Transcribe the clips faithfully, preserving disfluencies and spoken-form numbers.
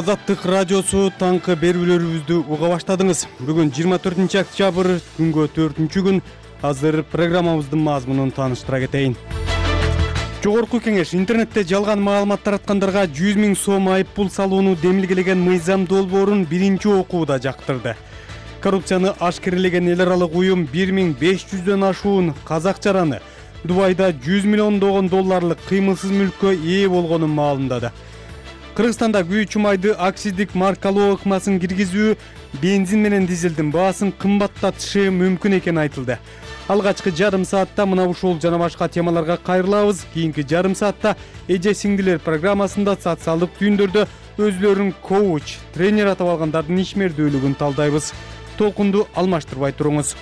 Азаттык радиосу таңкы берүүлөрүбүздү уга баштадыңыз. Бүгүн жыйырма төртүнчү октябрь, күнгө төртүнчү күн. Азыр программабыздын мазмунун тааныштыра кетейин. Жогорку кеңеш интернетте жалган маалымат тараткандарга жүз миң сом айып пул салууну демилгелеген мыйзам долбоорун биринчи окууда жактырды. Коррупцияны ашкерелеген эл аралык уюм бир миң беш жүздөн ашуун казак жараны Дубайда жүз миллиондогон долларлык кыймылсыз мүлккө ээ болгонун маалымдады. Кыргызстанда күйүүчү майды акциздик маркалоо ыкмасын киргизүү бензин менен дизелдин баасын кымбаттатышы мүмкүн экени айтылды. Алгачкы жарым саатта мына ушул жана башка темаларга кайрылабыз. Кийинки жарым саатта эже сиңдилер программасында социалдык түйүндөрдө өзүлөрүн коуч, тренер атап алгандардын ишмердүүлүгүн талдайбыз. Толкунду алмаштырбай туруңуз.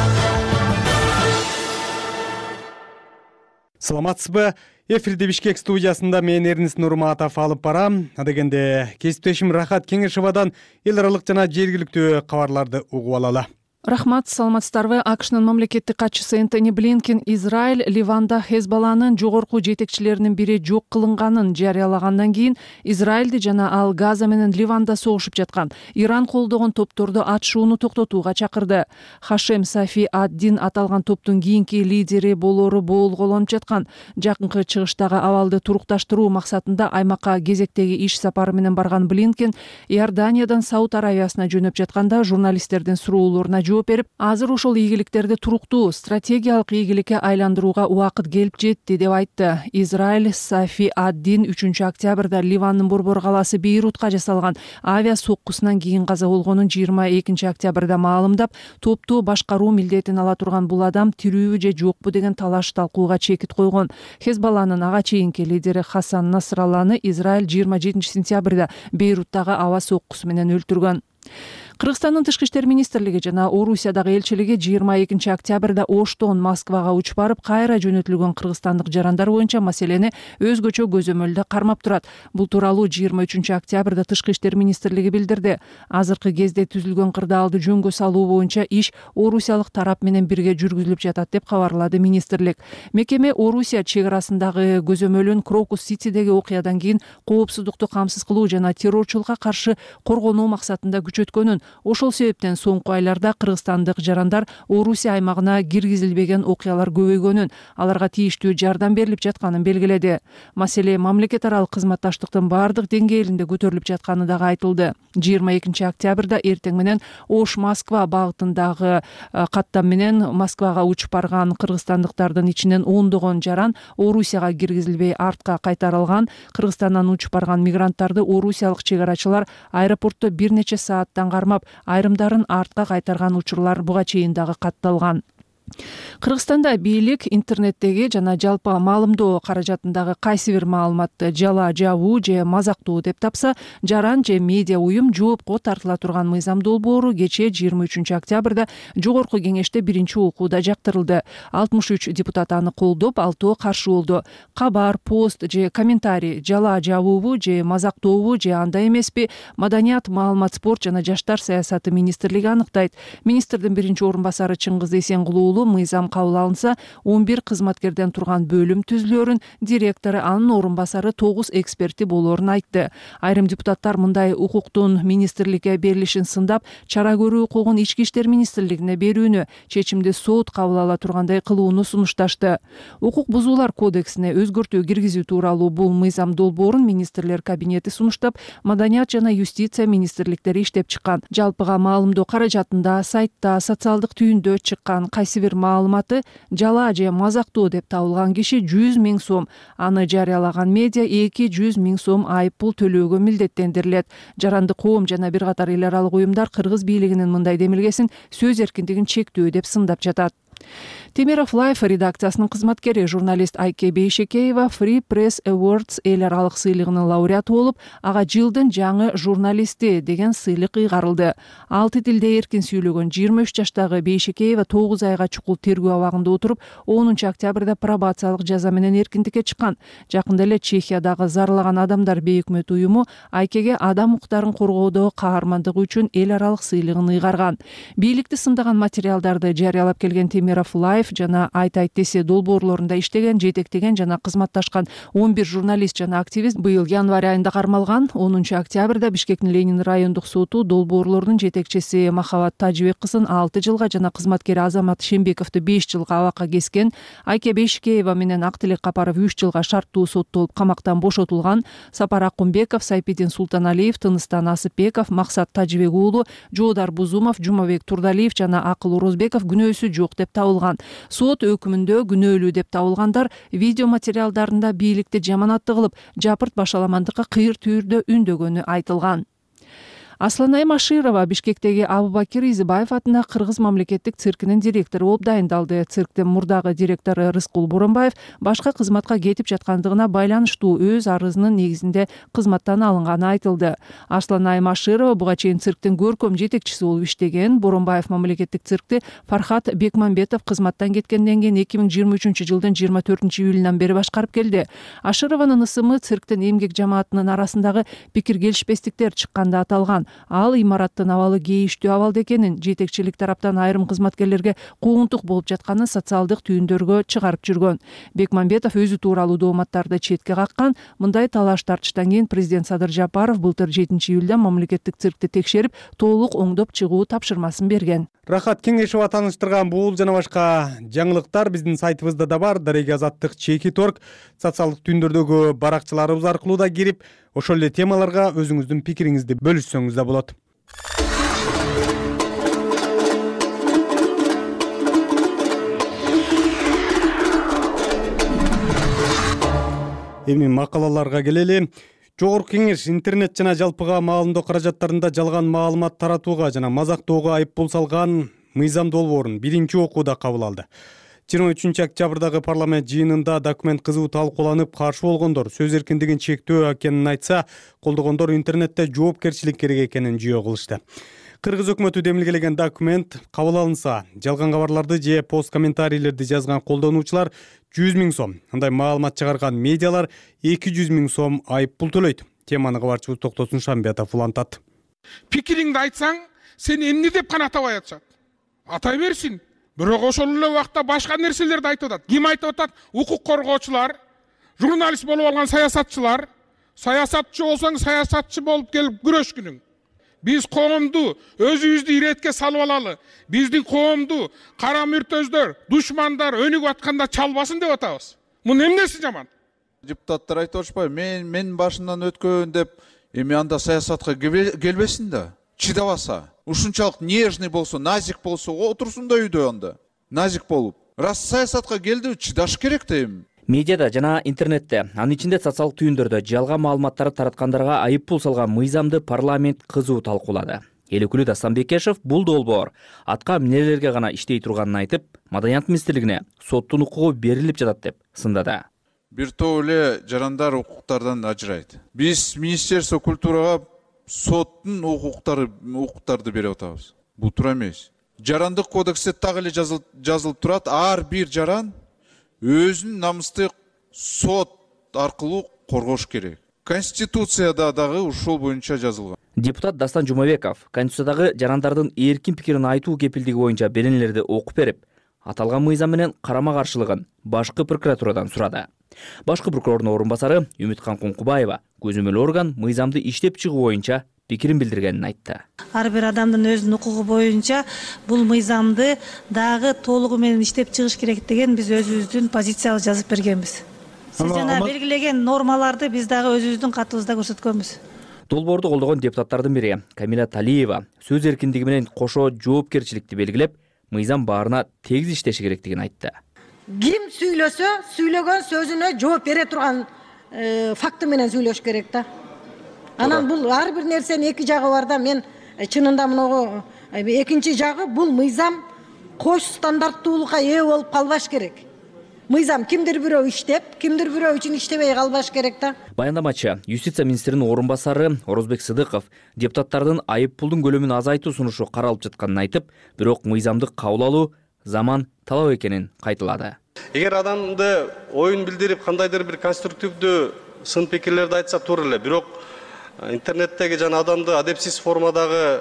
Саламатсызбы? Эфирде Бишкек студиясында мен Эрнис Нурматов алып барам. Адегенде кесиптешим Рахат Кеңешовадан эл аралык жана жергиликтүү кабарларды угуп алалы. Рахмат, саламатсыздарбы. АКШнын мамлекеттик катчысы Энтони Блинкен Израиль Ливанда Хезболланын жогорку жетекчилеринин бири жок кылынганын жарыялагандан кийин Израилди жана ал Газа менен Ливанда согушуп жаткан Иран колдогон топторду атышууну токтотууга чакырды. Хашем Сафи ад-Дин аталган топтун кийинки лидери болоору боолголонуп жаткан. Жакынкы чыгыштагы абалды турукташтыруу максатында аймакка кезектеги иш сапары менен барган Блинкен Иорданиядан Сауд Аравиясына жөнөп жатканда журналисттердин суроолоруна жооп берип, азыр ушул ийгиликтерди туруктуу стратегиялык ийгиликке айландырууга убакыт келип жетти деп айтты. Израиль Сафи ад-Дин үчүнчү октябрда Ливандын борбор калаасы Бейрутка жасалган авиа соккусунан кийин каза болгонун жыйырма экинчи октябрда маалымдап, топту башкаруу милдетин ала турган бул адам тирүүбү же жокпу деген талаш талкууга чекит койгон. Хезболланын ага чейинки лидери Хасан Насралланы Израиль жыйырма жетинчи сентябрда Бейруттагы аба соккусу менен өлтүргөн. Кыргызстандын тышкы иштер министрлиги жана Орусиядагы элчилиги жыйырма экинчи октябрда Оштон Москвага учуп барып, кайра жөнөтүлгөн кыргызстандык жарандар боюнча маселени өзгөчө көзөмөлдө кармап турат. Бул тууралуу жыйырма үчүнчү октябрда тышкы иштер министрлиги билдирди. Азыркы кезде түзүлгөн кырдаалды жөнгө салуу боюнча иш орусиялык тарап менен бирге жүргүзүлүп жатат деп кабарлады министрлик. Мекеме Орусия чек арасындагы көзөмөлүн Крокус-Ситидеги окуядан кийин коопсуздукту камсыз кылуу жана террорчулукка каршы коргонуу максатында күчөткөнүн, ошол себептен соңку айларда кыргызстандык жарандар Орусия аймагына киргизилбеген окуялар көбөйгөнүн, аларга тийиштүү жардам берилип жатканын белгиледи. Маселе мамлекет аралык кызматташтыктын бардык деңгээлинде көтөрүлүп жатканы дагы айтылды. жыйырма экинчи октябрда эртең менен Ош-Москва багытындагы каттам менен Москвага учуп барган кыргызстандыктардын ичинен ондогон жаран Орусияга киргизилбей артка кайтарылган. Кыргызстандан учуп барган мигранттарды орусиялык чек арачылар аэропортто бир нече сааттан кармап, айрымдарын артка кайтарган учурлар буга чейин дагы катталган. Кыргызстанда бийлик интернеттеги жана жалпы маалымдоо каражатындагы кайсы бир маалыматты жала жабуу же мазактоо деп тапса, жаран же медиа уюм жоопко тартыла турган мыйзам долбоору кечээ жыйырма үчүнчү октябрда жогорку кеңеште биринчи окууда жактырылды. алтымыш үч депутат аны колдоп, алтоо каршы болду. Кабар, пост же комментарий жала жабуубу же мазактообу же андай эмеспи, Маданият, маалымат, спорт жана жаштар саясаты министрлиги аныктайт. Министрдин биринчи орун басары Чыңгыз Эсенгулуу мыйзам кабыл алынса, он бир кызматкерден турган бөлүм түзүлөөрүн, директору, анын орун басары тогуз эксперти болоорун айтты. Айрым депутаттар мындай укуктун министрликке берилишин сындап, чара көрүү укугун ички иштер министрлигине берүүнү, чечимди сот кабыл ала тургандай кылууну сунушташты. Укук бузуулар кодексине өзгөртүү киргизүү тууралуу бул мыйзам долбоорун министрлер кабинети сунуштап, Маданият жана юстиция министрликтери иштеп чыккан. Жалпыга маалымдоо каражатында, сайтта, социалдык түйүндө чыккан кайсы бир маалыматы жала же мазактоо деп табылган киши жүз миң сом, аны жарыялаган медиа эки жүз миң сом айып пул төлөөгө милдеттендирилет. Жарандык коом жана бир катар эл аралык уюмдар кыргыз бийлигинин мындай демилгесин сөз эркиндигин чектөө деп сындап жатат. Темиров Лайф редакциясынын кызматкери журналист Айке Бейшекеева Free Press Awards эл аралык сыйлыгынын лауреаты болуп, ага жылдын жаңы журналисти деген сыйлык ыйгарылды. Алты тилде эркин сүйлөгөн жыйырма үч жаштагы Бейшекеева тогуз айга чукул тергөө абагында отуруп, онунчу октябрда пробациялык жаза менен эркиндикке чыккан. Жакында эле Чехиядагы Зарлаган адамдар бейөкмөт уюму Айкеге адам укуктарын коргоодо каармандыгы үчүн эл аралык сыйлыгын ыйгарган. Бийликти сындаган материалдарды жарыялап келген Темиров Camera of Life жана Айт айт десе долбоорлорунда иштеген, жетектеген жана кызматташкан он бир журналист жана активист быйыл январь айында кармалган. онунчу октябрда Бишкектин Ленин райондук соту долбоорлорунун жетекчиси Махабат Тажибек кызын алты жылга жана кызматкери Азамат Шембековду беш жылга абакка кескен. Айке Бешикеева менен Актилек Капаров үч жылга шарттуу соттолуп камактан бошотулган. Сапар Акунбеков, Сайпидин Султаналиев, Тыныстан Асыпбеков, Максат Тажибек уулу, Жоодар Бузумов, Жумабек Турдалиев жана Акыл Орозбеков күнөөсү жок деп табылган. Сот өкүмүндө күнөөлүү деп табылгандар видео материалдарында бийликти жаманатты кылып, жапырт башаламандыкка кыйыр түйүрдө үндөгөнү айтылган. Асланай Маширова Бишкектеги Абубакир Изибаев атына Кыргыз мамлекеттик циркинин директору болуп дайындалды. Цирктин мурдагы директору Рыскул Боронбаев башка кызматка кетип жаткандыгына байланыштуу өз арызынын негизинде кызматтан алынганы айтылды. Асланай Маширова буга чейин цирктин көркөм жетекчиси болуп иштеген. Боронбаев мамлекеттик циркти Фархат Бекмамбетов кызматтан кеткенден кийин эки миң жыйырма үчүнчү жылдын жыйырма төртүнчү июлунан бери башкарып келди. Ашырованын ысымы цирктин эмгек жамаатынын арасындагы пикир келишпестиктер чыкканда аталган. Ал имараттын абалы кейиштүү абалда экенин, жетекчилик тараптан айрым кызматкерлерге куугунтук болуп жатканын социалдык түйүндөргө чыгарып жүргөн. Бекмамбетов өзү тууралуу дооматтарды четке каккан. Мындай талаш тартыштан кийин президент Садыр Жапаров былтыр жетинчи июлда мамлекеттик циркти текшерип, толук оңдоп чыгуу тапшырмасын берген. Рахат Кеңешова тааныштырган бул жана башка жаңылыктар биздин сайтыбызда да бар. Дареги Азаттык чекит точка орг социалдык түйүндөрдөгү баракчаларыбыз аркылуу да кирип, ошол эле темаларга өзүңүздүн пикириңизди бөлүшсөңүз да болот. Эми макалаларга келели. Жогорку Кеңеш интернет жана жалпыга маалымдоо каражаттарында жалган маалымат таратууга жана мазактоого айыппул салган мыйзам долбоорун биринчи окууда кабыл алды. жыйырма үчүнчү октябрдагы парламент жыйынында документ кызуу талкууланып, каршы болгондор сөз эркиндигин чектөө экенин айтса, колдогондор интернетте жоопкерчилик керек экенин жүйө кылышты. Кыргыз өкмөтү демилгелеген документ кабыл алынса, жалган кабарларды же пост комментарийлерди жазган колдонуучулар жүз миң сом, андай маалымат чыгарган медиалар эки жүз миң сом айыппул төлөйт. Теманы кабарчыбыз Токтосун Шамбиятов улантат. Пикириңди айтсаң, сен эмне деп гана атабай атышат. Атай берсин. Бирок ошол эле убакта башка нерселерди айтып атат. Ким айтып атат? Укук коргоочулар, журналист болуп алган саясатчылар. Саясатчы болсоң, саясатчы болуп келип күрөшкүнүң. Биз коомду өзүбүздү иретке салып алалы. Биздин коомду кара мүртөздөр, душмандар өнүгүп атканда чалбасын деп атабыз. Мунун эмнеси жаман? Депутаттар айтып атышпайбы, мен мен башынан өткөн деп, эми анда саясатка келбесин да. Чыдабаса, ушунчалык нежный болсо, назик болсо, отурсун да үйдө анда. Назик болуп. Раз саясатка келди, чыдаш керек да эми. Медиада жана интернетте, анын ичинде социалдык түйүндөрдө жалган маалыматтарды тараткандарга айыппул салган мыйзамды парламент кызуу талкуулады. Эл өкүлү Дастан Бекешев бул долбоор атка эмнелерге гана иштей турганын айтып, Маданият министрлигине соттун укугу берилип жатат деп сындады. Бир топ эле жарандар укуктардан ажырайт. Биз Министерство культурага соттун укуктары укуктарды берип атабыз. Бул туура эмес. Жарандык кодексте так эле жазылып жазылып турат, ар бир жаран өзүнүн намысты сот аркылуу коргош керек. Конституцияда дагы ушул боюнча жазылган. Депутат Дастан Жумабеков Конституциядагы жарандардын эркин пикирин айтуу кепилдиги боюнча беренелерди окуп берип, аталган мыйзам менен карама-каршылыгын башкы прокуратурадан сурады. Башкы прокурордун орун басары Үмүткан Кункубаева көзөмөл орган мыйзамды иштеп чыгуу боюнча пикирин билдиргенин айтты. Ар бир адамдын өзүнүн укугу боюнча бул мыйзамды дагы толугу менен иштеп чыгыш керек деген биз өзүбүздүн позициябызды жазып бергенбиз. Сиз жана белгилеген нормаларды биз дагы өзүбүздүн катыбызда көрсөткөнбүз. Долбоорду колдогон депутаттардын бири Камила Талиева сөз эркиндиги менен кошо жоопкерчиликти белгилеп, мыйзам баарына тегиз иштеши керектигин айтты. Ким сүйлөсө, сүйлөгөн сөзүнө жооп бере турган факты менен сүйлөш керек да. Анан бул ар бир нерсенин эки жагы бар да. Мен чынында мынагу экинчи жагы бул мыйзам кош стандарттуулукка ээ болуп калбаш керек. Мыйзам кимдир бирөө иштеп, кимдир бирөө үчүн иштебей калбаш керек да. Баяндамачы Юстиция министринин орун басары Орозбек Сыдыков депутаттардын айыппулдун көлөмүн азайтуу сунушу каралып жатканын айтып, бирок мыйзамды кабыл алуу заман талап экенин кайталады. Эгер адамды оюн билдирип, кандайдыр бир конструктивдүү сын пикирлерди айтса туура эле, бирок интернеттеги жана адамды адепсиз формадагы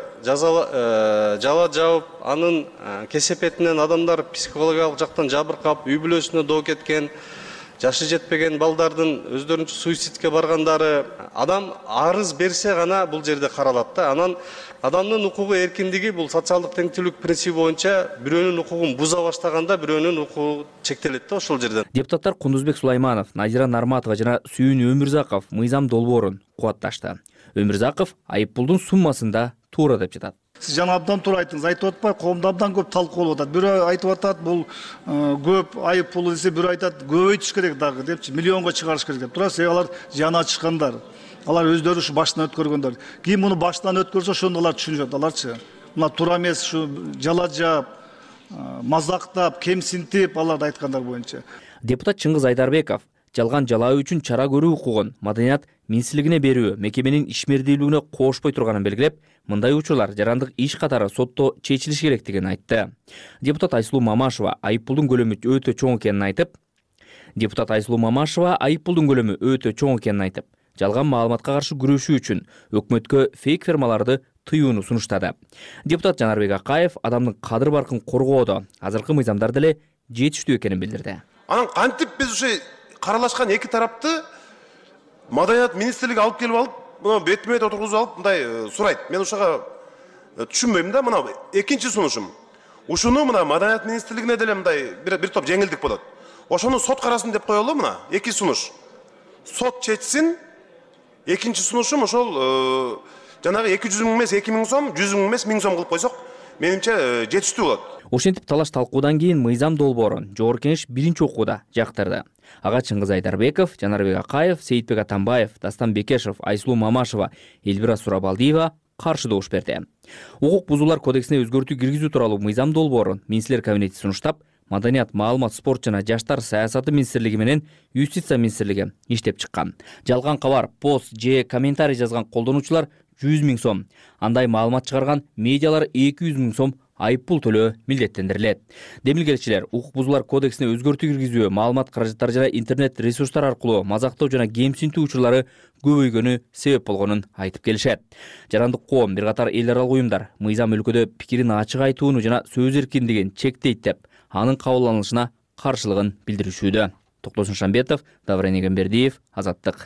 жала жабып, анын кесепетинен адамдар психологиялык жактан жабыркап, үй бүлөсүнө доо кеткен, жашы жетпеген балдардын өздөрүнчө суицидке баргандары, адам арыз берсе гана бул жерде каралат да. Анан адамдын укугу эркиндиги бул социалдык теңчилик принципи боюнча бирөөнүн укугун буза баштаганда бирөөнүн укугу чектелет да ошол жерден. Депутаттар Кундузбек Сулайманов, Назира Нарматова жана Сүйүн Өмүрзаков мыйзам долбоорун кубатташты. Өмүрзаков айыппулдун суммасында туура деп жатат. Сиз жана абдан туура айттыңыз. Айтып атпай, коомдо абдан көп талкуулап атат. Бирөө айтып атат, бул көп айыппул десе, бирөө айтат, көбөйтүш керек дагы депчи, миллионго чыгарыш керек деп. Тура себеби алар жаны ачышкандар. Алар өздөрү ушу баштан өткөргөндөр. Ким муну баштан өткөрсө, ошондо алар түшүнүшөт. Аларчы мына туура эмес, ушу жала жаап, мазактап, кемсинтип аларды айткандар боюнча. Депутат Чыңгыз Айдарбеков жалган жалаа үчүн чара көрүү укугун Маданият министрлигине берүү мекеменин ишмердүүлүгүнө кошпой турганын белгилеп, мындай учурлар жарандык иш катары сотто чечилиш керектигин айтты. Депутат Айсулуу Мамашева айыппулдун көлөмү өтө чоң экенин айтып, депутат Айсулуу Мамашева айыппулдун көлөмү өтө чоң экенин айтып, жалган маалыматка каршы күрөшүү үчүн өкмөткө фейк фермаларды тыюуну сунуштады. Депутат Жанарбек Акаев адамдын кадыр баркын коргоодо азыркы мыйзамдар деле жетиштүү экенин билдирди. Анан кантип биз ушу каралашкан эки тарапты Маданият министрлиги алып келип алып, мына бетме бет отургузуп алып, мындай сурайт. Мен ушуга түшүнбөйм да, мына экинчи сунушум. Ушуну мына Маданият министрлигине деле мындай бир бир топ жеңилдик болот. Ошону сот карасын деп коелу, мына эки сунуш. Сот чечсин. Экинчи сунушум ошол жанагы эки жүз миң эмес эки миң сом, жүз миң эмес миң сом кылып койсок, менимче жетиштүү болот. Ошентип талаш талкуудан кийин мыйзам долбоорун Жогорку Кеңеш биринчи окууда жактырды. Ага Чыңгыз Айдарбеков, Жанарбек Акаев, Сейитбек Атамбаев, Дастан Бекешев, Айсулуу Мамашева, Эльбира Сурабалдиева каршы добуш берди. Укук бузуулар кодексине өзгөртүү киргизүү тууралуу мыйзам долбоорун министрлер кабинети сунуштап, Маданият, маалымат, спорт жана жаштар саясаты министрлиги менен Юстиция министрлиги иштеп чыккан. Жалган кабар, пост же комментарий жазган колдонуучулар жүз миң сом, андай маалымат чыгарган медиалар эки жүз миң сом айыппул төлөө милдеттендирилет. Демилгелчилер укук бузуулар кодексине өзгөртүү киргизүү, маалымат каражаттары жана интернет ресурстар аркылуу мазактоо жана кемсинтүү учурлары көбөйгөнү себеп болгонун айтып келишет. Жарандык коом, бир катар эл аралык уюмдар мыйзам өлкөдө пикирин ачык айтууну жана сөз эркиндигин чектейт деп, анын кабыл алынышына каршылыгын билдиришүүдө. Токтосун Шамбетов, Даврен Эгембердиев, Азаттык.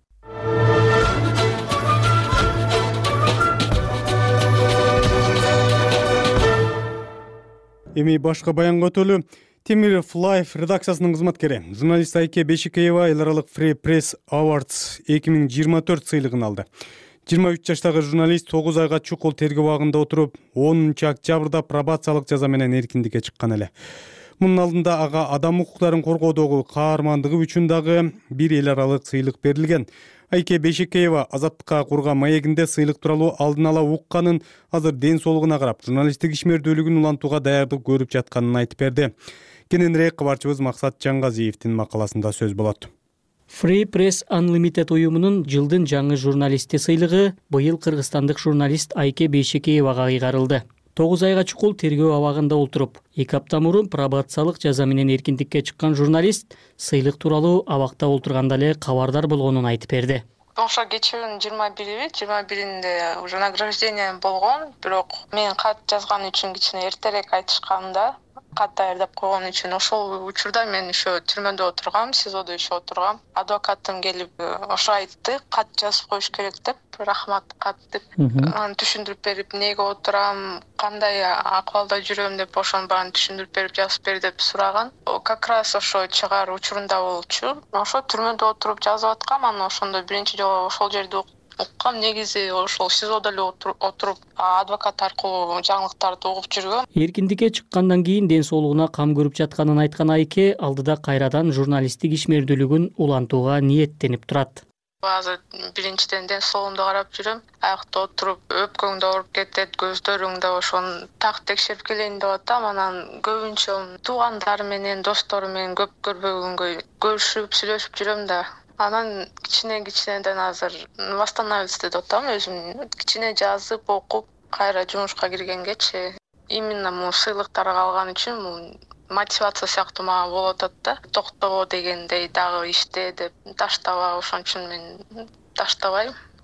Эми башка баянга өтөлү. Темиров Лайф редакциясынын кызматкери, журналист Айке Бешикеева эл аралык Free Press Awards эки миң жыйырма төрт сыйлыгын алды. жыйырма үч жаштагы журналист тогуз айга чукул тергөө абагында отуруп, онунчу октябрда пробациялык жаза менен эркиндикке чыккан эле. Мунун алдында ага адам укуктарын коргоодогу каармандыгы үчүн дагы бир эл аралык сыйлык берилген. Айке Бешикеева Азаттыкка курган маегинде сыйлык тууралуу алдын ала укканын, азыр ден соолугуна карап, журналисттик ишмердүүлүгүн улантууга даярдык көрүп жатканын айтып берди. Кененирээк кабарчыбыз Максат Жаңгазиевдин макаласында сөз болот. Free Press Unlimited уюмунун жылдын жаңы журналисти сыйлыгы быйыл кыргызстандык журналист Айке Бешикеевага кыйгарылды. тогуз айга чукул тергөө абагында отуруп, эки апта мурун пробациялык жаза менен эркиндикке чыккан журналист сыйлык тууралуу абакта олтурганда эле кабардар болгонун айтып берди. Ошо кечүүнүн жыйырма бири, жыйырма биринде уже награждение болгон, бирок мен кат жазган үчүн кичине эртерээк айтышкан да. Кат даярдап койгон үчүн ошол учурда мен ошо түрмөдө отургам, СИЗОдо ишеп отургам. Адвокатым келип ошо айтты, кат жазып коюш керек деп, рахмат кат деп. Аны түшүндүрүп берип, эмнеге отурам, кандай акыбалда жүрөм деп ошонун баарын түшүндүрүп берип, жазып бер деп сураган. Как раз ошо чыгаар учурунда болчу. Ошо түрмөдө отуруп жазып аткам, анан ошондо биринчи жолу ошол жерде уккам. Негизи ошол СИЗОдо эле отуруп адвокат аркылуу жаңылыктарды угуп жүргөм. Эркиндикке чыккандан кийин ден соолугуна кам көрүп жатканын айткан Айке алдыда кайрадан журналисттик ишмердүүлүгүн улантууга ниеттенип турат. Азыр биринчиден ден соолугумду карап жүрөм. Аякта отуруп, өпкөң да ооруп кетет, көздөрүң да ошону так текшерип келейин деп атам. Анан көбүнчө туугандар менен, достору менен көп көрбөгөнгө көрүшүп, сүйлөшүп жүрөм да. Анан кичине-кичинеден азыр восстановиться деп атам, өзүм кичине жазып, окуп, кайра жумушка киргенгечи. Именно муну сыйлыктарды алган үчүн мотивация сыяктуу мага болуп атат да. Токтобо дегендей дагы иште деп таштаба, ошон үчүн мен таштабайм.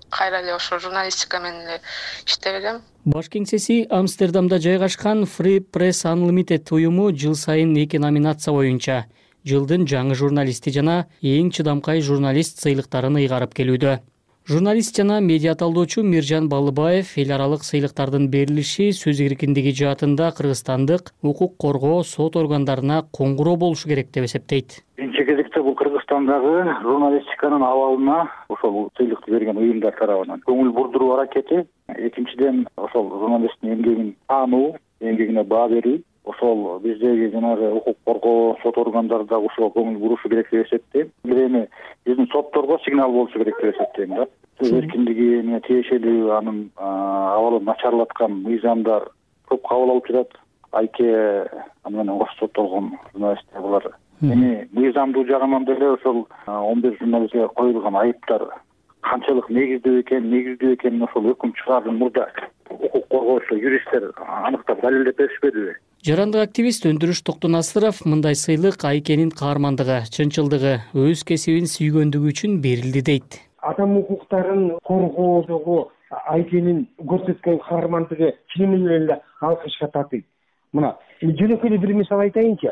кайра эле ошо журналистика менен эле иштеп элем. Баш кеңсеси Амстердамда жайгашкан Free Press Unlimited уюму жыл сайын эки номинация боюнча жылдын жаңы журналисти жана эң чыдамкай журналист сыйлыктарын ыйгарып келүүдө. Журналист жана медиа талдоочу Миржан Балыбаев эл аралык сыйлыктардын берилиши сөз эркиндиги жаатында кыргызстандык укук коргоо сот органдарына коңгуроо болушу керек деп эсептейт. Биринчи кезекте бул Кыргызстандагы журналистиканын абалына ошол сыйлыкты берген уюмдар тарабынан көңүл бурдуруу аракети, экинчиден ошол журналисттин эмгегин таануу, эмгегине баа берүү, ошол биздеги жанагы укук коргоо сот органдары да ошого көңүл бурушу керек деп эсептейм. Бир эми биздин сотторго сигнал болушу керек деп эсептейм да. Сөз эркиндигине тиешелүү анын абалын начарлаткан мыйзамдар көп кабыл алып жатат. Айке менен кош соттолгон журналисттер булар. Эми мыйзамдуу жагынан деле ошол он беш журналистке коюлган айыптар канчалык негиздүү экен, негиздүү экенин ошол өкүм чыгаардын мурда укук коргоочу юристтер аныктап далилдеп беришпедиби? Жарандык активист Өндүрүш Токтонасыров мындай сыйлык Айкенин каармандыгы, чынчылдыгы, өз кесибин сүйгөндүгү үчүн берилди дейт. Адам укуктарын коргоодогу Айкенин көрсөткөн каармандыгы чынымен эле алкышка татыйт. Мына жөнөкөй эле бир мисал айтайынчы.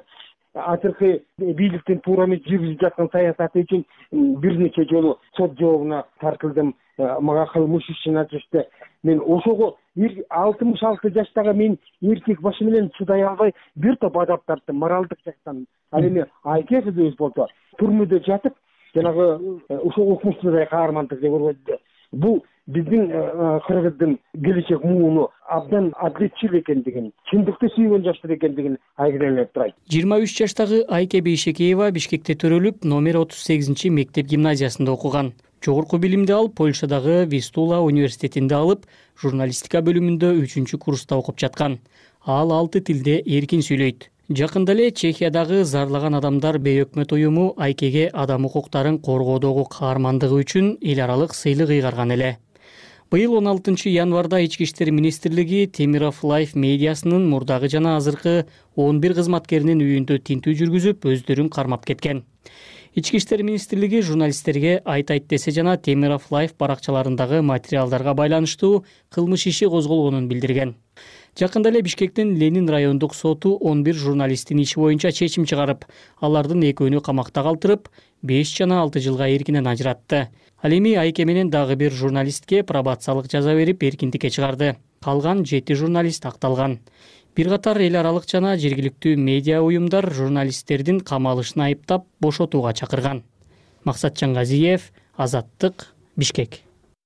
Азыркы бийликтин туура эмес жүргүзүп жаткан саясаты үчүн бир нече жолу сот жообуна тартылдым. Мага кылмыш ишин ачышты. Мен ошого алтымыш алты жаштагы мен эркек башы менен чыдай албай бир топ адап тарттым моралдык жактан. Ал эми Айке кызыбыз болсо түрмөдө жатып, жанагы ошого укмуштуудай каармандык деп көргөздү. Бул биздин кыргыздын келечек мууну абдан адилетчил экендигин, чындыкты сүйгөн жаштар экендигин айгинелеп турат. жыйырма үч жаштагы Айке Бейшекеева Бишкекте төрөлүп, номер отуз сегизинчи мектеп гимназиясында окуган. Жогорку билимди алып, Польшадагы Вистула университетинде алып, журналистика бөлүмүндө үчүнчү курста окуп жаткан. Ал алты тилде эркин сүйлөйт. Жакында эле Чехиядагы Зарлаган адамдар бейөкмөт уюму Айкеге адам укуктарын коргоодогу каармандыгы үчүн эл аралык сыйлык ыйгарган эле. Быйыл он алтынчы январда Ички иштер министрлиги Темиров Лайф медиасынын мурдагы жана азыркы он бир кызматкеринин үйүндө тинтүү жүргүзүп, өздөрүн кармап кеткен. Ички иштер министрлиги журналисттерге айтайт десе жана Темиров Лайф баракчаларындагы материалдарга байланыштуу кылмыш иши козголгонун билдирген. Жакында эле Бишкектин Ленин райондук соту он бир журналисттин иши боюнча чечим чыгарып, алардын экөөнү камакта калтырып, беш жана алты жылга эркинен ажыратты. Ал эми Айке менен дагы бир журналистке пробациялык жаза берип эркиндикке чыгарды. Калган жети журналист акталган. Бир катар эл аралык жана жергиликтүү медиа уюмдар журналисттердин камалышын айыптап бошотууга чакырган. Максатжан Газиев, Азаттык, Бишкек.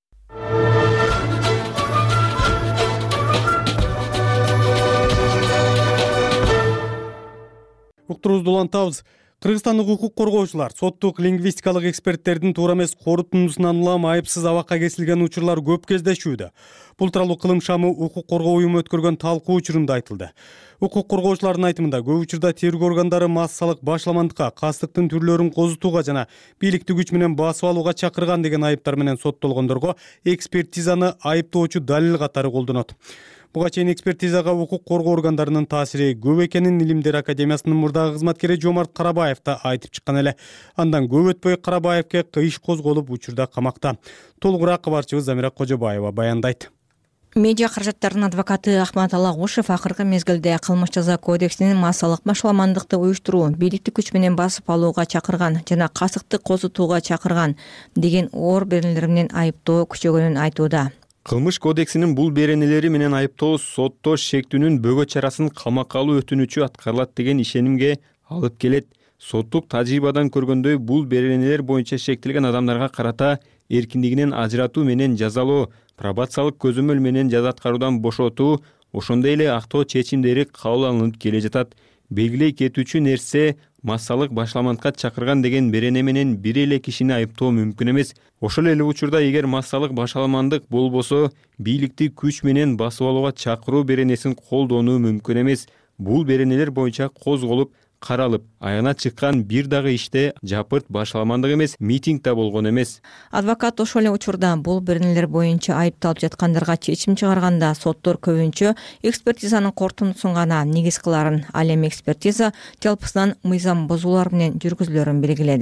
Уктурубузду улантабыз. Кыргызстандык укук коргоочулар соттук лингвистикалык эксперттердин туура эмес корутундусунан улам айыпсыз абакка кесилген учурлар көп кездешүүдө. Бул тууралуу Кылым шамы укук коргоо уюму өткөргөн талкуу учурунда айтылды. Укук коргоочулардын айтымында көп учурда тергөө органдары массалык башаламандыкка, кастыктын түрлөрүн козутууга жана бийликти күч менен басып алууга чакырган деген айыптар менен соттолгондорго экспертизаны айыптоочу далил катары колдонот. Буга чейин экспертизага укук коргоо органдарынын таасири көп экенин Илимдер академиясынын мурдагы кызматкери Жомарт Карабаев да айтып чыккан эле. Андан көп өтпөй Карабаевке иш козголуп, учурда камакта. Толугураак кабарчыбыз Замира Кожобаева баяндайт. Медиа каражаттарынын адвокаты Ахмат Алагушев акыркы мезгилде кылмыш жаза кодексинин массалык башаламандыкты уюштуруу, бийликти күч менен басып алууга чакырган жана касыкты козутууга чакырган деген оор беренелер менен айыптоо күчөгөнүн айтууда. Кылмыш кодексинин бул беренелери менен айыптоо сотто шектүүнүн бөгө чарасын камакка алуу өтүнүчү аткарылат деген ишенимге алып келет. Соттук тажрыйбадан көргөндөй бул беренелер боюнча шектелген адамдарга карата эркиндигинен ажыратуу менен жазалоо, пробациялык көзөмөл менен жаза аткаруудан бошотуу, ошондой эле актоо чечимдери кабыл алынып келе жатат. Белгилей кетүүчү нерсе массалык башаламандыкка чакырган деген берене менен бир эле кишини айыптоо мүмкүн эмес. Ошол эле учурда эгер массалык башаламандык болбосо, бийликти күч менен басып алууга чакыруу беренесин колдонуу мүмкүн эмес. Бул беренелер боюнча козголуп, каралып, аягына чыккан бир дагы иште жапырт башаламандык эмес, митинг да болгон эмес. Адвокат ошол эле учурда бул беренелер боюнча айыпталып жаткандарга чечим чыгарганда соттор көбүнчө экспертизанын корутундусун гана негиз кыларын, ал эми экспертиза жалпысынан мыйзам бузуулар менен жүргүзүлөрүн белгиледи.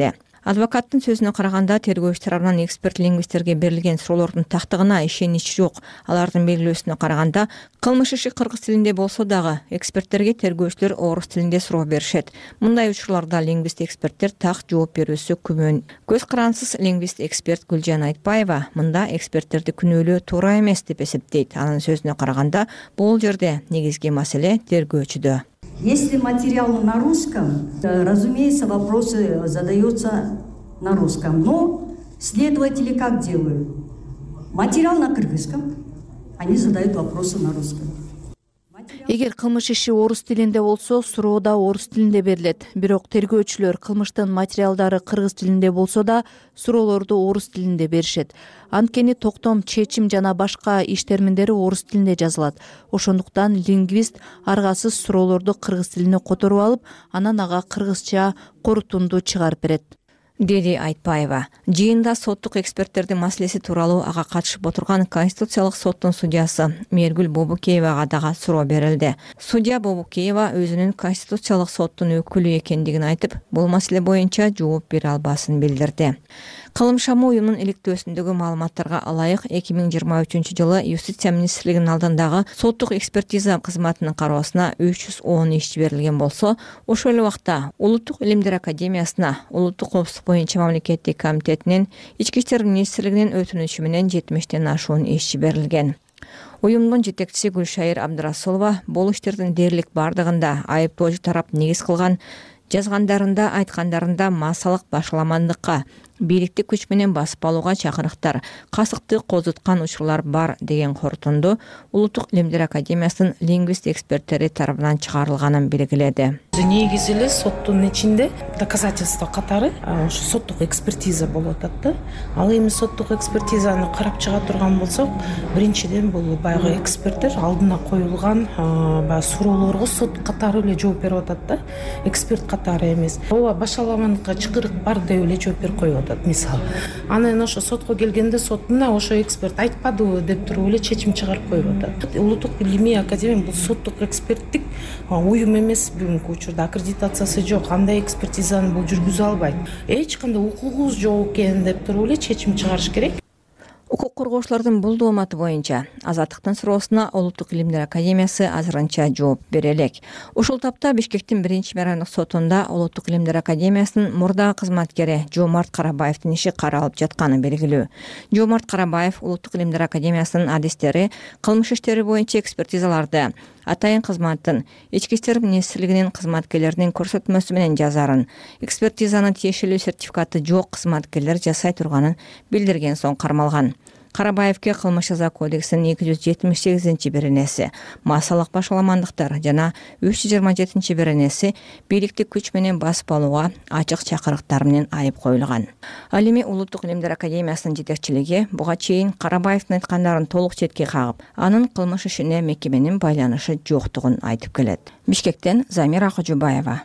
Адвокаттын сөзүнө караганда тергөөчү тарабынан эксперт лингвисттерге берилген суроолордун тактыгына ишенич жок. Алардын белгилөөсүнө караганда кылмыш иши кыргыз тилинде болсо дагы эксперттерге тергөөчүлөр орус тилинде суроо беришет. Мындай учурларда лингвист эксперттер так жооп берүүсү күмөн. Көз карансыз лингвист эксперт Гүлжан Айтбаева мында эксперттерди күнөөлөө туура эмес деп эсептейт. Анын сөзүнө караганда бул жерде негизги маселе тергөөчүдө. Если материал на русском, разумеется, вопросы задаются на русском. Но следователи как делают? Материал на кыргызском, они задают вопросы на русском. Эгер кылмыш иши орус тилинде болсо, суроо да орус тилинде берилет. Бирок тергөөчүлөр кылмыштын материалдары кыргыз тилинде болсо да, суроолорду орус тилинде беришет. Анткени токтом, чечим жана башка иш терминдери орус тилинде жазылат. Ошондуктан лингвист аргасыз суроолорду кыргыз тилине которуп алып, анан ага кыргызча корутунду чыгарып берет, деди Айтбаева. Жыйында соттук эксперттердин маселеси тууралуу ага катышып отурган Конституциялык соттун судьясы Мээргүл Бобукеевага дагы суроо берилди. Судья Бобукеева өзүнүн Конституциялык соттун өкүлү экендигин айтып, бул маселе боюнча жооп бере албасын билдирди. Кылымшама уюмдун иликтөөсүндөгү маалыматтарга ылайык эки миң жыйырма үчүнчү жылы Юстиция министрлигинин алдындагы соттук экспертиза кызматынын кароосуна үч жүз он иш жиберилген болсо, ошол эле убакта Улуттук илимдер академиясына Улуттук коопсуздук боюнча мамлекеттик комитетинин Ички иштер министрлигинин өтүнүчү менен жетимиштен ашуун иш жиберилген. Уюмдун жетекчиси Гүлшайыр Абдырасулова бул иштердин дээрлик бардыгында айыптоочу тарап негиз кылган жазгандарында, айткандарында массалык башаламандыкка, бийликтик күч менен басып алууга чакырыктар, касыкты козуткан учурлар бар деген корутунду Улуттук илимдер академиясынын лингвист эксперттери тарабынан чыгарылганын белгиледи. Негизи эле соттун ичинде доказательство катары ошо соттук экспертиза болуп атат да. Ал эми соттук экспертизаны карап чыга турган болсок, биринчиден бул баягы эксперттер алдына коюлган баягы суроолорго сот катары эле жооп берип атат да. Эксперт катары эмес. Ооба башаламандыкка чакырык бар деп эле жооп берип коюп атат мисалы. Анан ошо сотко келгенде сот мына ошо эксперт айтпадыбы деп туруп эле чечим чыгарып коюп атат. Улуттук илимий академия бул соттук эксперттик уюм эмес, бүгүнкү учурда аккредитациясы жок. Андай экспертизаны бул жүргүзө албайт. Эч кандай укугубуз жок экен деп туруп эле чечим чыгарыш керек. Укук коргоочулардын бул дооматы боюнча Азаттыктын суроосуна Улуттук илимдер академиясы азырынча жооп бере элек. Ушул тапта Бишкектин биринчи мэрандык сотунда Улуттук илимдер академиясынын мурдагы кызматкери Жоомарт Карабаевдин иши каралып жатканы белгилүү. Жоомарт Карабаев Улуттук илимдер академиясынын адистери кылмыш иштери боюнча экспертизаларды атайын кызматтын Ички иштер министрлигинин кызматкерлеринин көрсөтмөсү менен жазарын, экспертизанын тиешелүү сертификаты жок кызматкерлер жасай турганын билдирген соң кармалган. Карабаевке кылмыш жаза кодексинин эки жүз жетимиш сегизинчи беренеси, массалык башаламандыктар жана үч жүз жыйырма жетинчи беренеси бийликтик күч менен басып алууга ачык чакырыктар менен айып коюлган. Ал эми Улуттук илимдер академиясынын жетекчилиги буга чейин Карабаевдин айткандарын толук четке кагып, анын кылмыш ишине мекеменин байланышы жоктугун айтып келет. Бишкектен Замира Кожубаева.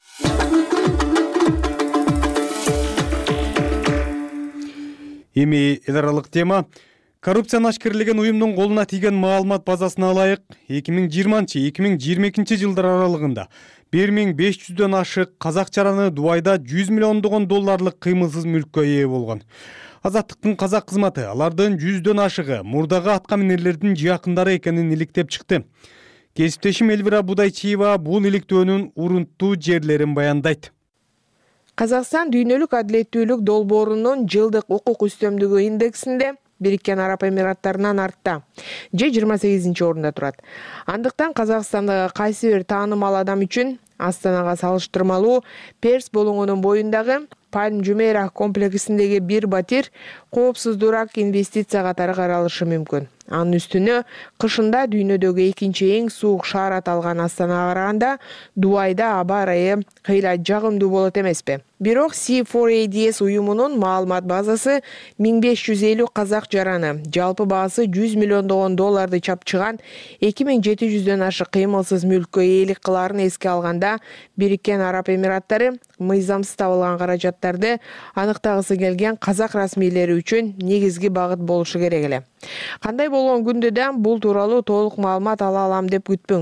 Эми эл аралык тема коррупцияны ашкерлеген уюмдун колуна тийген маалымат базасына ылайык эки миң жыйырманчы эки миң жыйырма экинчи жылдар аралыгында бир миң беш жүздөн ашык казак жараны Дубайда жүз миллиондогон долларлык кыймылсыз мүлккө ээ болгон. Азаттыктын казак кызматы алардын жүздөн ашыгы мурдагы атка минерлердин жакындары экенин иликтеп чыкты. Кесиптешим Элвира Будайчиева бул иликтөөнүн урунттуу жерлерин баяндайт. Казакстан дүйнөлүк адилеттүүлүк долбоорунун жылдык укук үстөмдүгү индексинде Бириккен Араб Эмираттарынан артта, же жыйырма сегизинчи орунда турат. Андыктан Казакстандагы кайсы бир таанымал адам үчүн Астанага салыштырмалуу Перс болуңунун боюндагы Пальм Жумейра комплексиндеги бир батир коопсуздуураак инвестиция катары каралышы мүмкүн. Анын үстүнө кышында дүйнөдөгү экинчи эң суук шаар аталган Астанага караганда Дубайда аба ырайы кыйла жагымдуу болот эмеспи? Бирок си фор эй ди эс уюмунун маалымат базасы миң беш жүз элүү казак жараны, жалпы баасы жүз миллиондогон долларды чапчыган эки миң жети жүздөн ашык кыймылсыз мүлккө ээлик кылаарын эске алганда, Бириккен Араб Эмираттары мыйзамсыз табылган каражаттарды аныктагысы келген казак расмийлери үчүн негизги багыт болушу керек эле. Кандай болгон күндө да бул тууралуу толук маалымат ала алам деп күтпөңүз.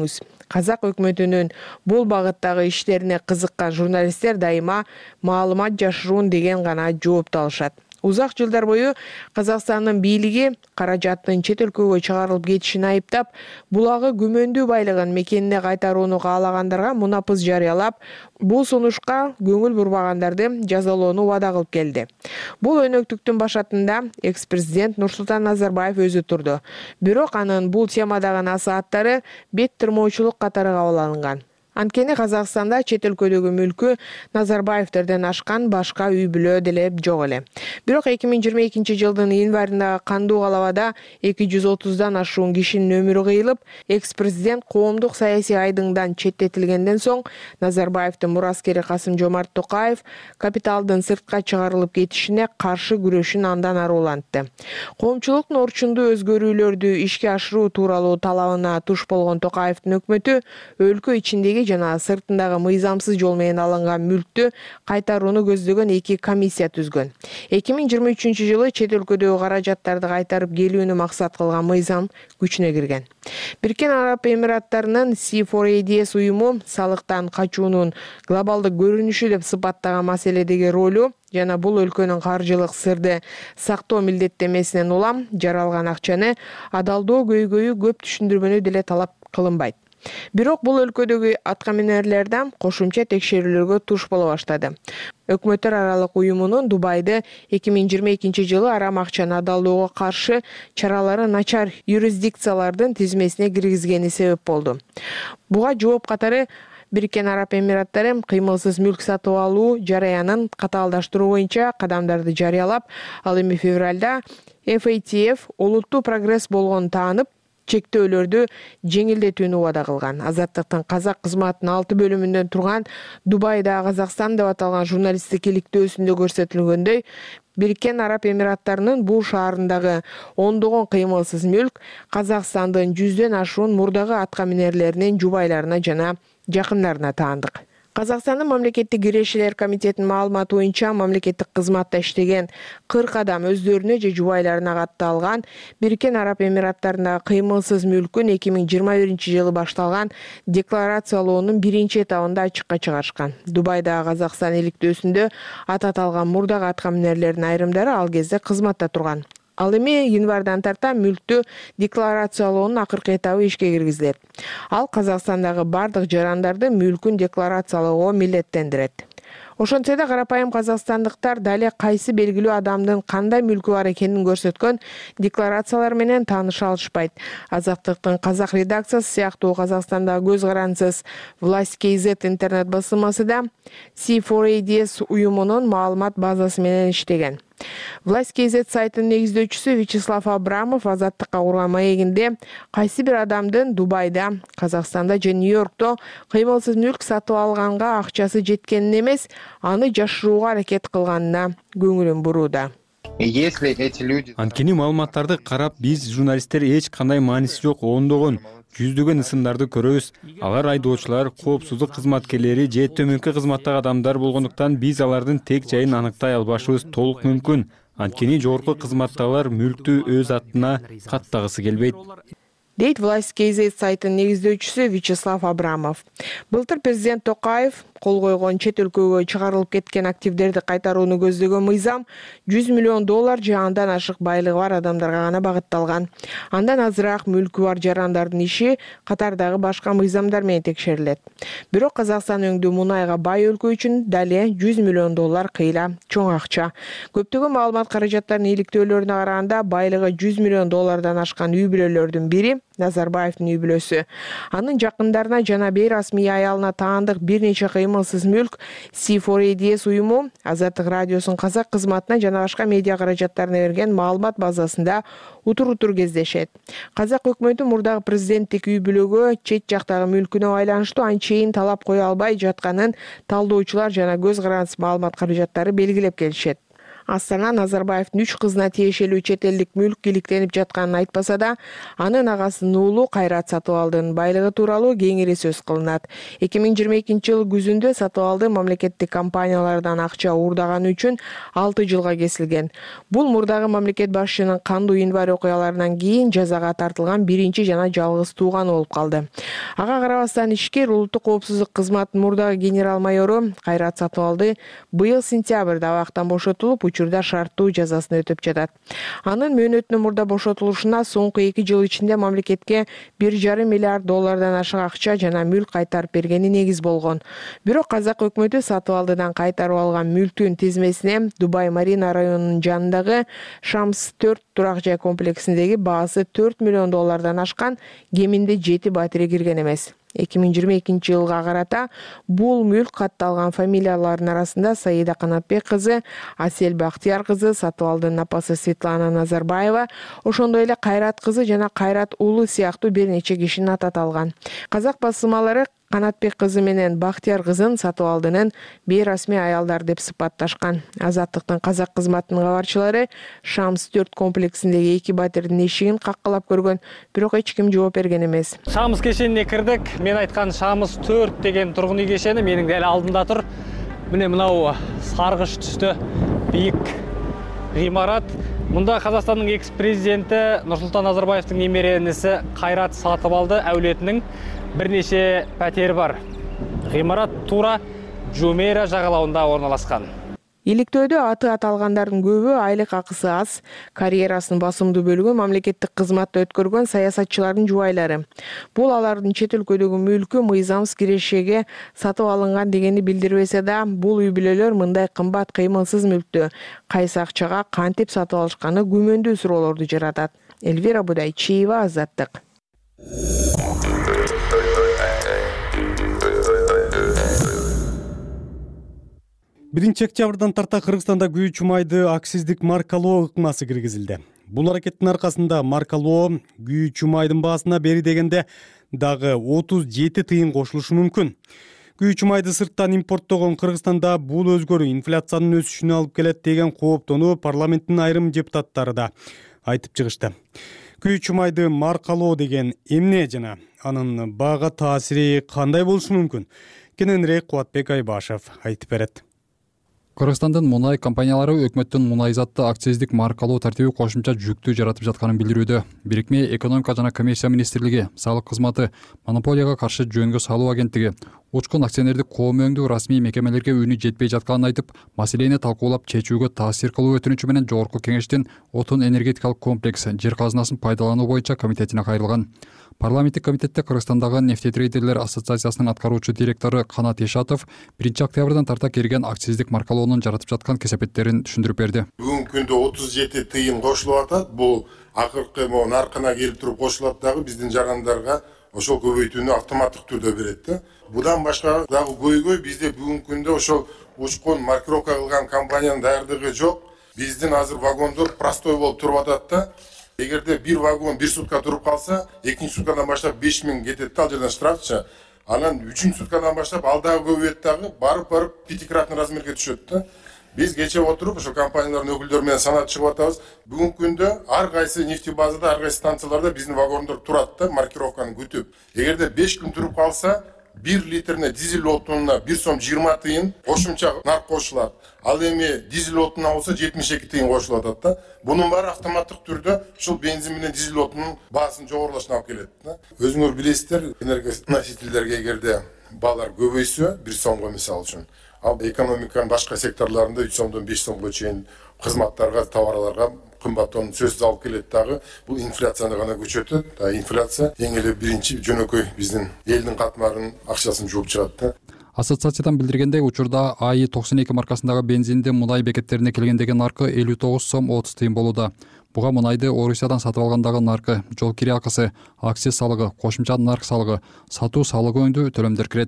Казак өкмөтүнүн бул багыттагы иштерине кызыккан журналисттер дайыма маалымат жашыруун деген гана жоопту алышат. Узак жылдар бою Казакстандын бийлиги каражаттын чет өлкөгө чыгарылып кетишин айыптап, булагы күмөндүү байлыгын мекенине кайтарууну каалагандарга мунапыс жарыялап, бул сунушка көңүл бурбагандарды жазалоону убада кылып келди. Бул өнөктүктүн башатында экс-президент Нурсултан Назарбаев өзү турду. Бирок анын бул темадагы насааттары бет тырмоочулук катары кабыл алынган. Анткени Казакстанда чет өлкөдөгү мүлкү Назарбаевтерден ашкан башка үй бүлө деле жок эле. Бирок эки миң жыйырма экинчи жылдын январындагы кандуу калабада эки жүз отуздан ашуун кишинин өмүрү кыйылып, экс-президент коомдук саясий айдыңдан четтетилгенден соң Назарбаевдин мураскери Касым-Жомарт Токаев капиталдын сыртка чыгарылып кетишине каршы күрөшүн андан ары улантты. Коомчулуктун орчундуу өзгөрүүлөрдү ишке ашыруу тууралуу талабына туш болгон Токаевдин өкмөтү өлкө ичиндеги жана сыртындагы мыйзамсыз жол менен алынган мүлктү кайтарууну көздөгөн эки комиссия түзгөн. эки миң жыйырма үчүнчү жылы чет өлкөдөгү каражаттарды кайтарып келүүнү максат кылган мыйзам күчүнө кирген. Бириккен Араб Эмираттарынын си фор эй ди эс уюму салыктан качуунун глобалдык көрүнүшү деп сыпаттаган маселедеги ролу жана бул өлкөнүн каржылык сырды сактоо милдеттемесинен улам жаралган акчаны адалдоо көйгөйү көп түшүндүрмөнү деле талап кылынбайт. Бирок бул өлкөдөгү аткаминерлерден кошумча текшерүүлөргө туш боло баштады. Өкмөттөр аралык уюмунун Дубайды эки миң жыйырма экинчи жылы арам акчаны адалдоого каршы чаралары начар юрисдикциялардын тизмесине киргизгени себеп болду. Буга жооп катары Бириккен Араб Эмираттары кыймылсыз мүлк сатып алуу жараянын катаалдаштыруу боюнча кадамдарды жарыялап, ал эми февралда эф эй ти эф олуттуу прогресс болгонун таанып, чектөөлөрдү жеңилдетүүнү убада кылган. Азаттыктын казак кызматынын алты бөлүмүндөн турган Дубайда Казакстан деп аталган журналисттик иликтөөсүндө көрсөтүлгөндөй, Бириккен Араб Эмираттарынын бул шаарындагы ондогон кыймылсыз мүлк Казакстандын жүздөн ашуун мурдагы аткаминерлеринин жубайларына жана жакындарына таандык. Казакстандын мамлекеттик кирешелер комитетинин маалыматы боюнча мамлекеттик кызматта иштеген кырк адам өздөрүнө же жубайларына катталган Бириккен Араб Эмираттарындагы кыймылсыз мүлкүн эки миң жыйырма биринчи жылы башталган декларациялоонун биринчи этабында ачыкка чыгарышкан. Дубайдагы Казакстан иликтөөсүндө ат аталган мурдагы аткаминерлердин айрымдары ал кезде кызматта турган. Ал эми январдан тарта мүлктү декларациялоонун акыркы этабы ишке киргизилет. Ал Казакстандагы бардык жарандарды мүлкүн декларациялоого милдеттендирет. Ошентсе да карапайым казакстандыктар дале кайсы белгилүү адамдын кандай мүлкү бар экенин көрсөткөн декларациялар менен тааныша алышпайт. Азаттыктын казак редакциясы сыяктуу Казакстандагы көз карансыз Власть кз интернет басылмасы да си фор эй ди эс уюмунун маалымат базасы менен иштеген. Власть кз сайтынын негиздөөчүсү Вячеслав Абрамов Азаттыкка курган маегинде кайсы бир адамдын Дубайда, Казакстанда же Нью-Йоркто кыймылсыз мүлк сатып алганга акчасы жеткенин эмес, аны жашырууга аракет кылганына көңүлүн бурууда. Анткени маалыматтарды карап, биз журналисттер эч кандай мааниси жок ондогон жүздөгөн ысымдарды көрөбүз. Алар айдоочулар, коопсуздук кызматкерлери же төмөнкү кызматтагы адамдар болгондуктан биз алардын тек жайын аныктай албашыбыз толук мүмкүн. Анткени жогорку кызматтагылар мүлктү өз атына каттагысы келбейт. Дейт Власть кз сайтынын негиздөөчүсү Вячеслав Абрамов. Былтыр президент Токаев кол койгон чет өлкөгө чыгарылып кеткен активдерди кайтарууну көздөгөн мыйзам жүз миллион доллар же андан ашык байлыгы бар адамдарга гана багытталган. Андан азыраак мүлкү бар жарандардын иши катардагы башка мыйзамдар менен текшерилет. Бирок Казакстан өңдүү мунайга бай өлкө үчүн дале жүз миллион доллар кыйла чоң акча. Көптөгөн маалымат каражаттарынын иликтөөлөрүнө караганда байлыгы жүз миллион доллардан ашкан үй бүлөлөрдүн бири Назарбаевдин үй бүлөсү. Анын жакындарына жана бейрасмий аялына таандык бир нече кыймылсыз мүлк си фор эй ди эс уюму Азаттык радиосунун казак кызматына жана башка медиа каражаттарына берген маалымат базасында утур-утур кездешет. Казак өкмөтү мурдагы президенттик үй бүлөгө чет жактагы мүлкүнө байланыштуу анчейин талап кое албай жатканын талдоочулар жана көз карандыс маалымат каражаттары белгилеп келишет. Астана Назарбаевдин үч кызына тиешелүү чет элдик мүлк иликтенип жатканын айтпаса да, анын агасынын уулу Кайрат Сатыбалдын байлыгы тууралуу кеңири сөз кылынат. эки миң жыйырма экинчи жыл күзүндө Сатыбалды мамлекеттик компаниялардан акча уурдаганы үчүн алты жылга кесилген. Бул мурдагы мамлекет башчынын кандуу январь окуяларынан кийин жазага тартылган биринчи жана жалгыз тууганы болуп калды. Ага карабастан ишкер улуттук коопсуздук кызматынын мурдагы генерал майору Кайрат Сатыбалды быйыл сентябрда абактан бошотулуп, учурда шарттуу жазасын өтөп жатат. Анын мөөнөтүнүн мурда бошотулушуна соңку эки жыл ичинде мамлекетке бир жарым миллиард доллардан ашык акча жана мүлк кайтарып бергени негиз болгон. Бирок казак өкмөтү Сатыбалдыдан кайтарып алган мүлктүн тизмесине Дубай Марина районунун жанындагы Шамс төрт турак жай комплексиндеги баасы төрт миллион доллардан ашкан кеминде жети батире кирген эмес. эки миң жыйырма экинчи жылга карата бул мүлк катталган фамилиялардын арасында Саида Канатбек кызы, Асель Бактияр кызы, Сатыбалдын апасы Светлана Назарбаева, ошондой эле Кайрат кызы жана Кайрат уулу сыяктуу бир нече кишинин аты аталган. Казак басылмалары Канатбек кызы менен Бактияр кызын Сатыбалдынын бейрасмий аялдар деп сыпатташкан. Азаттыктын казак кызматынын кабарчылары Шамс төрт комплексиндеги эки батирдин эшигин каккылап көргөн, бирок эч ким жооп берген эмес. Шамс кешенине кирдик. Мен айткан Шамс төрт деген тургун үй кешени менин дәл алдымда тур. Міне мынау саргыш түстө бийик гыймарат. Мында Казакстандын экс-президенти Нурсултан Назарбаевдин немерениси Кайрат Сатыбалды әулетинин бир нече пәтери бар. Гыймарат туура Жумейра жагалауында орналашкан. Иликтөөдө аты аталгандардын көбү айлык акысы аз, карьерасын басымдуу бөлүгү мамлекеттик кызматта өткөргөн саясатчылардын жубайлары. Бул алардын чет өлкөдөгү мүлкү мыйзамсыз кирешеге сатып алынган дегени билдирбесе да, бул үй бүлөлөр мындай кымбат кыймылсыз мүлктү кайсы акчага кантип сатып алышканы күмөндүү суроолорду жаратат. Эльвира Будайчиева, Азаттык. биринчи октябрдан тарта Кыргызстанда күйүүчү майды акциздик маркалоо ыкмасы киргизилди. Бул аракеттин аркасында маркалоо күйүүчү майдын баасына бери дегенде дагы отуз жети тыйын кошулушу мүмкүн. Күйүүчү майды сырттан импорттогон Кыргызстанда бул өзгөрүү инфляциянын өсүшүнө алып келет деген кооптонуу парламенттин айрым депутаттары да айтып чыгышты. Күйүүчү майды маркалоо деген эмне жана анын баага таасири кандай болушу мүмкүн? Кененирээк Кубатбек Айбашев айтып берет. Кыргызстандын мунай компаниялары өкмөттүн мунай затты акциздик маркалоо тартиби кошумча жүктүү жаратып жатканын билдирүүдө. Бирикме экономика жана коммерция министрлиги, салык кызматы, монополияга каршы жөнгө салуу агенттиги, учкун акционердик коом өңдүү расмий мекемелерге үнү жетпей жатканын айтып, маселени талкуулап чечүүгө таасир кылуу өтүнүчү менен жогорку кеңештин отун энергетикалык комплекс жер казынасын пайдалануу боюнча комитетине кайрылган. Парламенттик комитетте Кыргызстандагы нефтетрейдерлер ассоциациясынын аткаруучу директору Канат Ешатов биринчи октябрдан тарта кирген акциздик маркалоонун жаратып жаткан кесепеттерин түшүндүрүп берди. Бүгүнкү күндө отуз жети тыйын кошулуп атат. Бул акыркы могу наркына келип туруп кошулат дагы биздин жарандарга ошол көбөйтүүнү автоматтык түрдө берет да. Будан башка дагы көйгөй бизде бүгүнкү күндө ошол учкун маркировка кылган компаниянын даярдыгы жок. Биздин азыр вагондор простой болуп туруп атат да. Эгерде бир вагон бир сутка туруп калса, экинчи суткадан баштап беш миң кетет да, ал жерден штрафчы. Анан үчүнчү суткадан баштап ал дагы көбөйөт дагы, барып барып пятикратный размерге түшөт да. Биз кече отуруп ошо компаниялардын өкүлдөрү менен санап чыгып атабыз. Бүгүнкү күндө ар кайсы нефтебазада, ар кайсы станцияларда биздин вагондор турат да, маркировканы күтүп. Эгерде беш күн туруп калса, бир литрине дизель отунуна бир сом жыйырма тыйын кошумча нарк кошулат. Ал эми дизель отунуна болсо жетимиш эки тыйын кошулуп атат да. Бунун баары автоматтык түрдө ушул бензин менен дизель отунун баасын жогорулашына алып келет да. Өзүңөр билесиздер, энергоносительдерге эгерде баалар көбөйсө, бир сомго мисалы үчүн, ал экономиканын башка секторларында үч сомдон беш сомго чейин кызматтарга, товарларга кымбаттоонун сөзсүз алып келет дагы. Бул инфляцияны гана күчөтөт. Да, инфляция эң эле биринчи жөнөкөй биздин элдин катмарынын акчасын жууп чыгат да. Ассоциациядан билдиргендей, учурда АИ токсон эки маркасындагы бензиндин мунай бекеттерине келгендеги наркы элүү тогуз сом отуз тыйын болууда. Буга мунайды Орусиядан сатып алгандагы наркы, жол кире акысы, акциз салыгы, кошумча нарк салыгы, сатуу салыгы өндүү төлөмдөр кирет.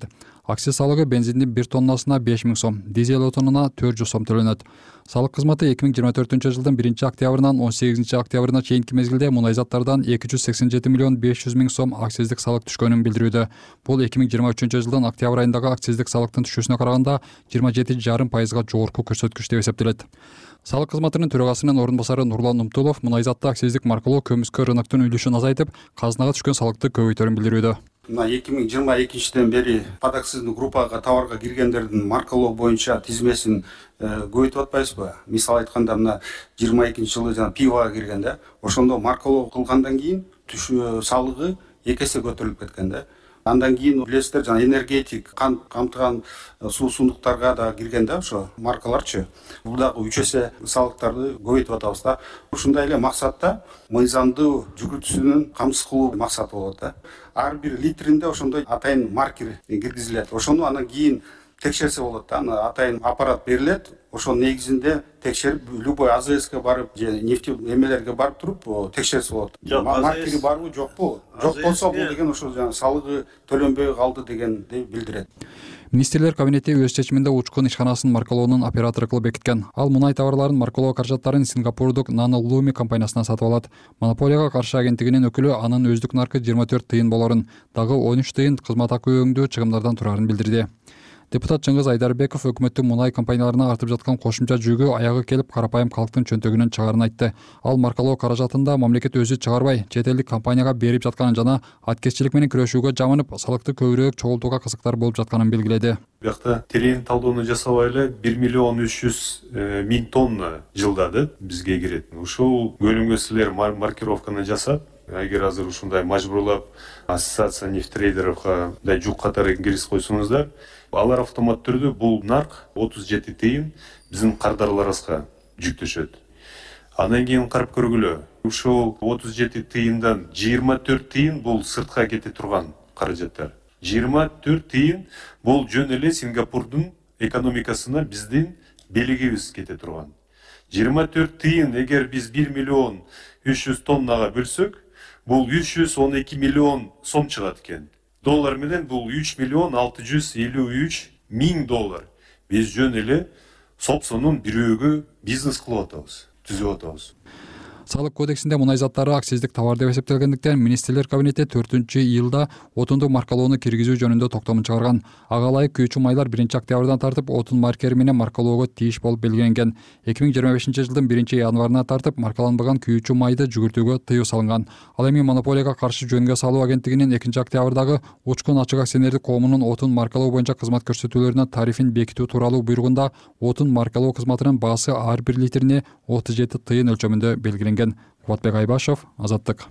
акциз салыгы бензиндин бир тоннасына беш миң сом, дизель отунуна төрт жүз сом төлөнөт. Салык кызматы эки миң жыйырма төртүнчү жылдын биринчи октябрынан он сегизинчи октябрына чейинки мезгилде мунай заттардан эки жүз сексен жети миллион беш жүз миң сом акциздик салык түшкөнүн билдирүүдө. Бул эки миң жыйырма үчүнчү жылдын октябрь айындагы акциздик салыктын түшүүсүнө караганда жыйырма жети жарым пайызга жогорку көрсөткүч деп эсептелет. Салык кызматынын төрагасынын орун басары Нурлан Умтулов мунай заты акциздик маркалоо көмүскө рыноктун үлүшүн азайтып, казынага түшкөн салыкты көбөйтөрүн билдирүүдө. Мына эки миң жыйырма экинчиден бери подакцизный группага товарга киргендердин маркалоо боюнча тизмесин көбөйтүп атпайбызбы? Мисал айтканда мына жыйырма экинчи жылы жана пивога киргенде, ошондо маркалоо кылгандан кийин түшүү салыгы эки эсе көтөрүлүп кеткен да. Андан кийин билесиздер, жана энергетик кант камтыган суу сундуктарга да киргенде ошо маркаларчы. Бул дагы үч эсе салыктарды көбөйтүп атабыз да. Ушундай эле максатта мыйзамдуу жүгүртүүсүнүн камсыз кылуу максаты болот да. Ар бир литринде ошондой атайын маркер киргизилет. Ошону анан кийин текшерсе болот да. Аны атайын аппарат берилет. Ошонун негизинде текшерип, любой А З Ске барып, же нефть эмелерге барып туруп текшерсе болот. Маркери барбы, жокпу? Жок болсо бул деген ошо жана салыгы төлөнбөй калды дегенди билдирет. Министрлер кабинети өз чечиминде учкун ишканасын маркалоонун оператору кылып бекиткен. Ал мунай товарларын маркалоо каражаттарын сингапурдук Nano Lumi компаниясынан сатып алат. Монополияга каршы агенттигинин өкүлү анын өздүк наркы жыйырма төрт тыйын болорун, дагы он үч тыйын кызмат акы өңдүү чыгымдардан турарын билдирди. Депутат Чыңгыз Айдарбеков өкмөттүн мунай компанияларына артып жаткан кошумча жүгү аягы келип карапайым калктын чөнтөгүнөн чыгаарын айтты. Ал маркалоо каражатында мамлекет өзү чыгарбай, чет элдик компанияга берип жатканын жана аткезчилик менен күрөшүүгө жамынып, салыкты көбүрөөк чогултууга кызыктар болуп жатканын белгиледи. Биякта терең талдоону жасабай эле бир миллион үч жүз миң тонна жылдады бизге кирет. Ушул бөлүмгө силер маркировканы жасап, эгер азыр ушундай мажбурлап ассоциация нефтрейдеровго да жук катары киргиз койсоңуздар, алар автомат түрдө бул нарк отуз жети тыйын биздин кардарларыбызга жүктөшөт. Андан кийин карап көргүлө, ушул отуз жети тыйындан жыйырма төрт тыйын бул сыртка кете турган каражаттар. жыйырма төрт тыйын бул жөн эле Сингапурдун экономикасына биздин белегибиз кете турган. жыйырма төрт тыйын эгер биз бир миллион үч жүз тоннага бөлсөк, бул үч жүз он эки миллион сом чыгат экен. Доллар менен бул үч миллион алты жүз элүү үч миң доллар. Биз жөн эле сопсонун бирөөгө бизнес кылып атабыз, түзүп атабыз. Салык кодексинде мунай заттары акциздик товар деп эсептелгендиктен министрлер кабинети төртүнчү июлда отунду маркалоону киргизүү жөнүндө токтомун чыгарган. Ага ылайык күйүүчү майлар биринчи октябрдан тартып отун маркери менен маркалоого тийиш болуп белгиленген. эки миң жыйырма бешинчи жылдын биринчи январына тартып маркаланбаган күйүүчү майды жүгүртүүгө тыюу салынган. Ал эми монополияга каршы жөнгө салуу агенттигинин экинчи октябрдагы учкун ачык акционердик коомунун отун маркалоо боюнча кызмат көрсөтүүлөрүнө тарифин бекитүү тууралуу буйругунда отун маркалоо кызматынын баасы ар бир литрине отуз жети тыйын өлчөмүндө белгиленген. Кубатбек Айбашев, Азаттык.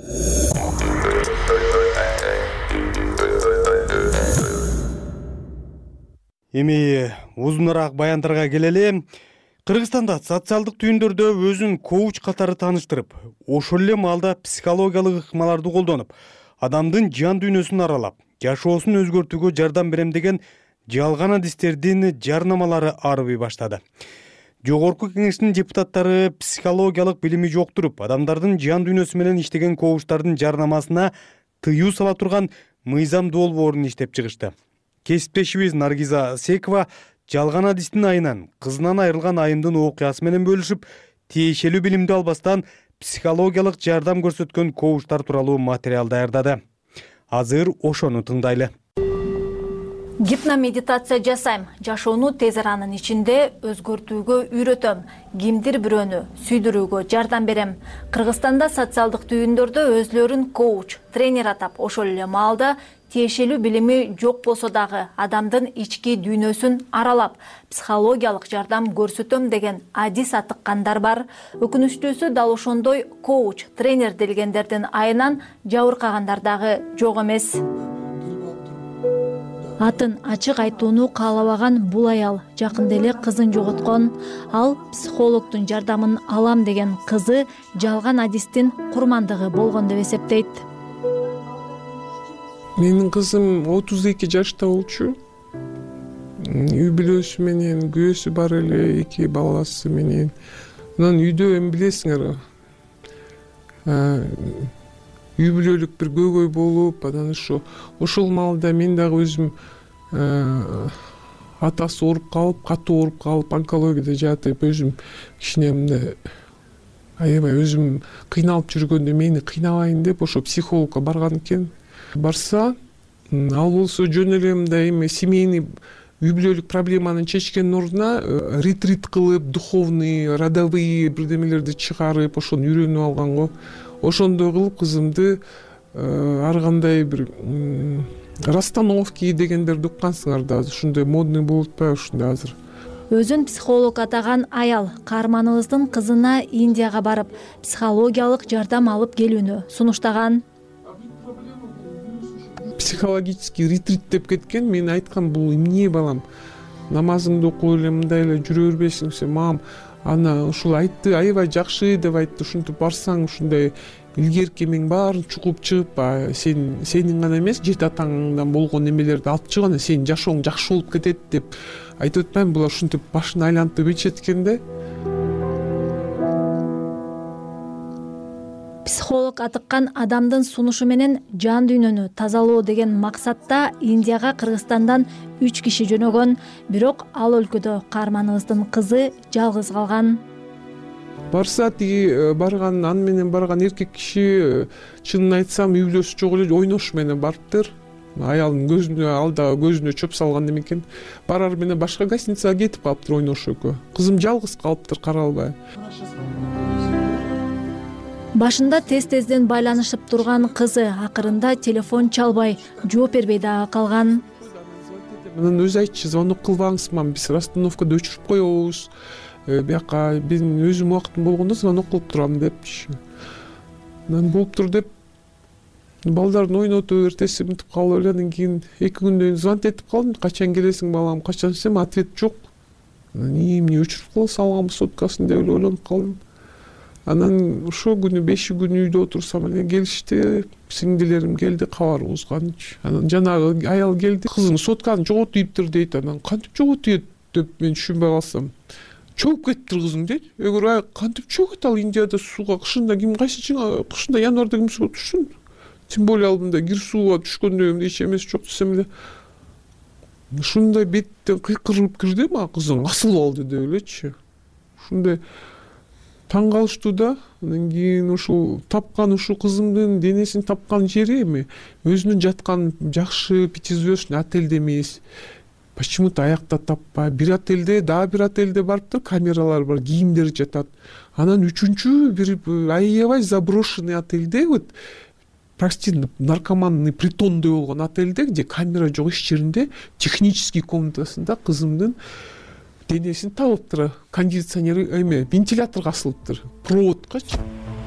Эми узуныраак баяндарга келели. Кыргызстанда социалдык түйүндөрдө өзүн коуч катары тааныштырып, ошол эле маалда психологиялык ыкмаларды колдонуп, адамдын жан дүйнөсүн аралап, жашоосун өзгөртүүгө жардам берем деген жалган адистердин жарнамалары арыбый баштады. Жогорку кеңештин депутаттары психологиялык билими жоктуруп, адамдардын жан дүйнөсү менен иштеген коучтардын жарнамасына тыюу сала турган мыйзам долбоорун иштеп чыгышты. Кесиптешибиз Наргиза Секова жалган адистин айынан кызынан айрылган айымдын окуясы менен бөлүшүп, тиешелүү билимди албастан психологиялык жардам көрсөткөн коучтар тууралуу материал даярдады. Азыр ошону тыңдайлы. Гипномедитация жасайм, жашоону тез аранын ичинде өзгөртүүгө үйрөтөм, кимдир бирөөнү сүйдүрүүгө жардам берем. Кыргызстанда социалдык түйүндөрдө өзлөрүн коуч, тренер атап, ошол эле маалда тиешелүү билими жок болсо дагы адамдын ички дүйнөсүн аралап, психологиялык жардам көрсөтөм деген адис атыккандар бар. Өкүнүчтүүсү дал ошондой коуч, тренер делгендердин айынан жабыркагандар дагы жок эмес. Атын ачык айтууну каалабаган бул аял жакында эле кызын жоготкон. Ал психологдун жардамын алам деген кызы жалган адистин курмандыгы болгон деп эсептейт. Менин кызым отуз эки жашта болчу. Үй бүлөсү менен, күйөөсү бар эле, эки баласы менен. Анан үйдө эми билесиңер, үй бүлөлүк бир көйгөй болуп, анан ошо ошол маалда мен дагы өзүм атасы ооруп калып, катуу ооруп калып, онкологияда жатып, өзүм кичине мындай аябай өзүм кыйналып жүргөндө мени кыйнабайын деп ошо психологко барган экен. Барса, ал болсо жөн эле мындай эме семейный үй бүлөлүк проблеманы чечкендин ордуна ретрит кылып, духовный, родовые бирдемелерди чыгарып, ошону үйрөнүп алган го. Ошондой кылып кызымды ар кандай бир расстановки дегендерди уккансыңар да, азыр ушундай модный болуп атпайбы ушундай азыр. Өзүн психолог атаган аял каарманыбыздын кызына Индияга барып, психологиялык жардам алып келүүнү сунуштаган. Психологический ретрит деп кеткен. Мен айткам, бул эмне балам? Намазыңды окуп эле мындай эле жүрө бербейсиңби? Мам, ана ушул айтты, аябай жакшы деп айтты. Ушинтип барсаң, ушундай илгерки эмең баарын чукуп чыгып, сен сенин гана эмес, жети атаңдан болгон эмелерди алып чыгып, сенин жашооң жакшы болуп кетет деп айтып атпаймынбы? Булар ушинтип башын айлантып ичет экен да. Психолог атыккан адамдын сунушу менен жан дүйнөнү тазалоо деген максатта Индияга Кыргызстандан үч киши жөнөгөн, бирок ал өлкөдө каарманыбыздын кызы жалгыз калган. Барса, тиги барган, аны менен барган эркек киши, чынын айтсам, үй бүлөсү жок эле ойнош менен барыптыр. Аялдын көзүнө, алда көзүнө чөп салган экен. Барар менен башка гостиницага кетип калыптыр ойнош экөө. Кызым жалгыз калыптыр, кара албай. Башында тез-тезден байланышып турган кызы акырында телефон чалбай, жооп бербей дагы калган. Анан өзү айтчу, звонок кылбаңыз, мам, биз расстановкада өчүрүп коебуз. Бияка мен өзүм убактым болгондо звонок кылып турам депчи. Анан болуптур деп балдарын ойнотуп, эртеси мынтип калып эле, андан кийин эки күндөн кийин звонок этип калдым. Качан келесиң балам, качан десем, ответ жок. Эмне өчүрүп кала салганбы соткасын деп эле ойлонуп калдым. Анан ошол күнү беши күн үйдө отурсам эле келишти, сиңдилерим келди, кабар угузганчы. Анан жанагы аял келди, кызым сотканы жоготуйуптур дейт. Анан кантип жоготуйт деп мен түшүнбөй калсам, чөгүп кетиптир кызың дейт. Эгер ай кантип чөгөт, ал Индияда сууга кышында ким кайсы кышында январда ким сууга түшсүн? Тем более ал мындай кир сууга түшкөндө эч эмеси жок десем эле. Ушундай беттен кыйкырып кирди мага кызың асылып алды деп элечи. Ушундай таң калыштуу да. Андан кийин ушул тапкан ушул кызымдын денесин тапкан жери эми өзүнүн жаткан жакшы пятизвездочный отельде эмес. Почему-то аякта таппай. Бир отельде, дагы бир отельде барыптыр, камералар бар, кийимдер жатат. Анан үчүнчү бир аябай заброшенный отельде, вот прости, наркоманный притондой болгон отельде, где камера жок иш жеринде, технический комнатасында кызымдын денесин табыптыр. Кондиционер эме, вентиляторго асылыптыр, проводкачы.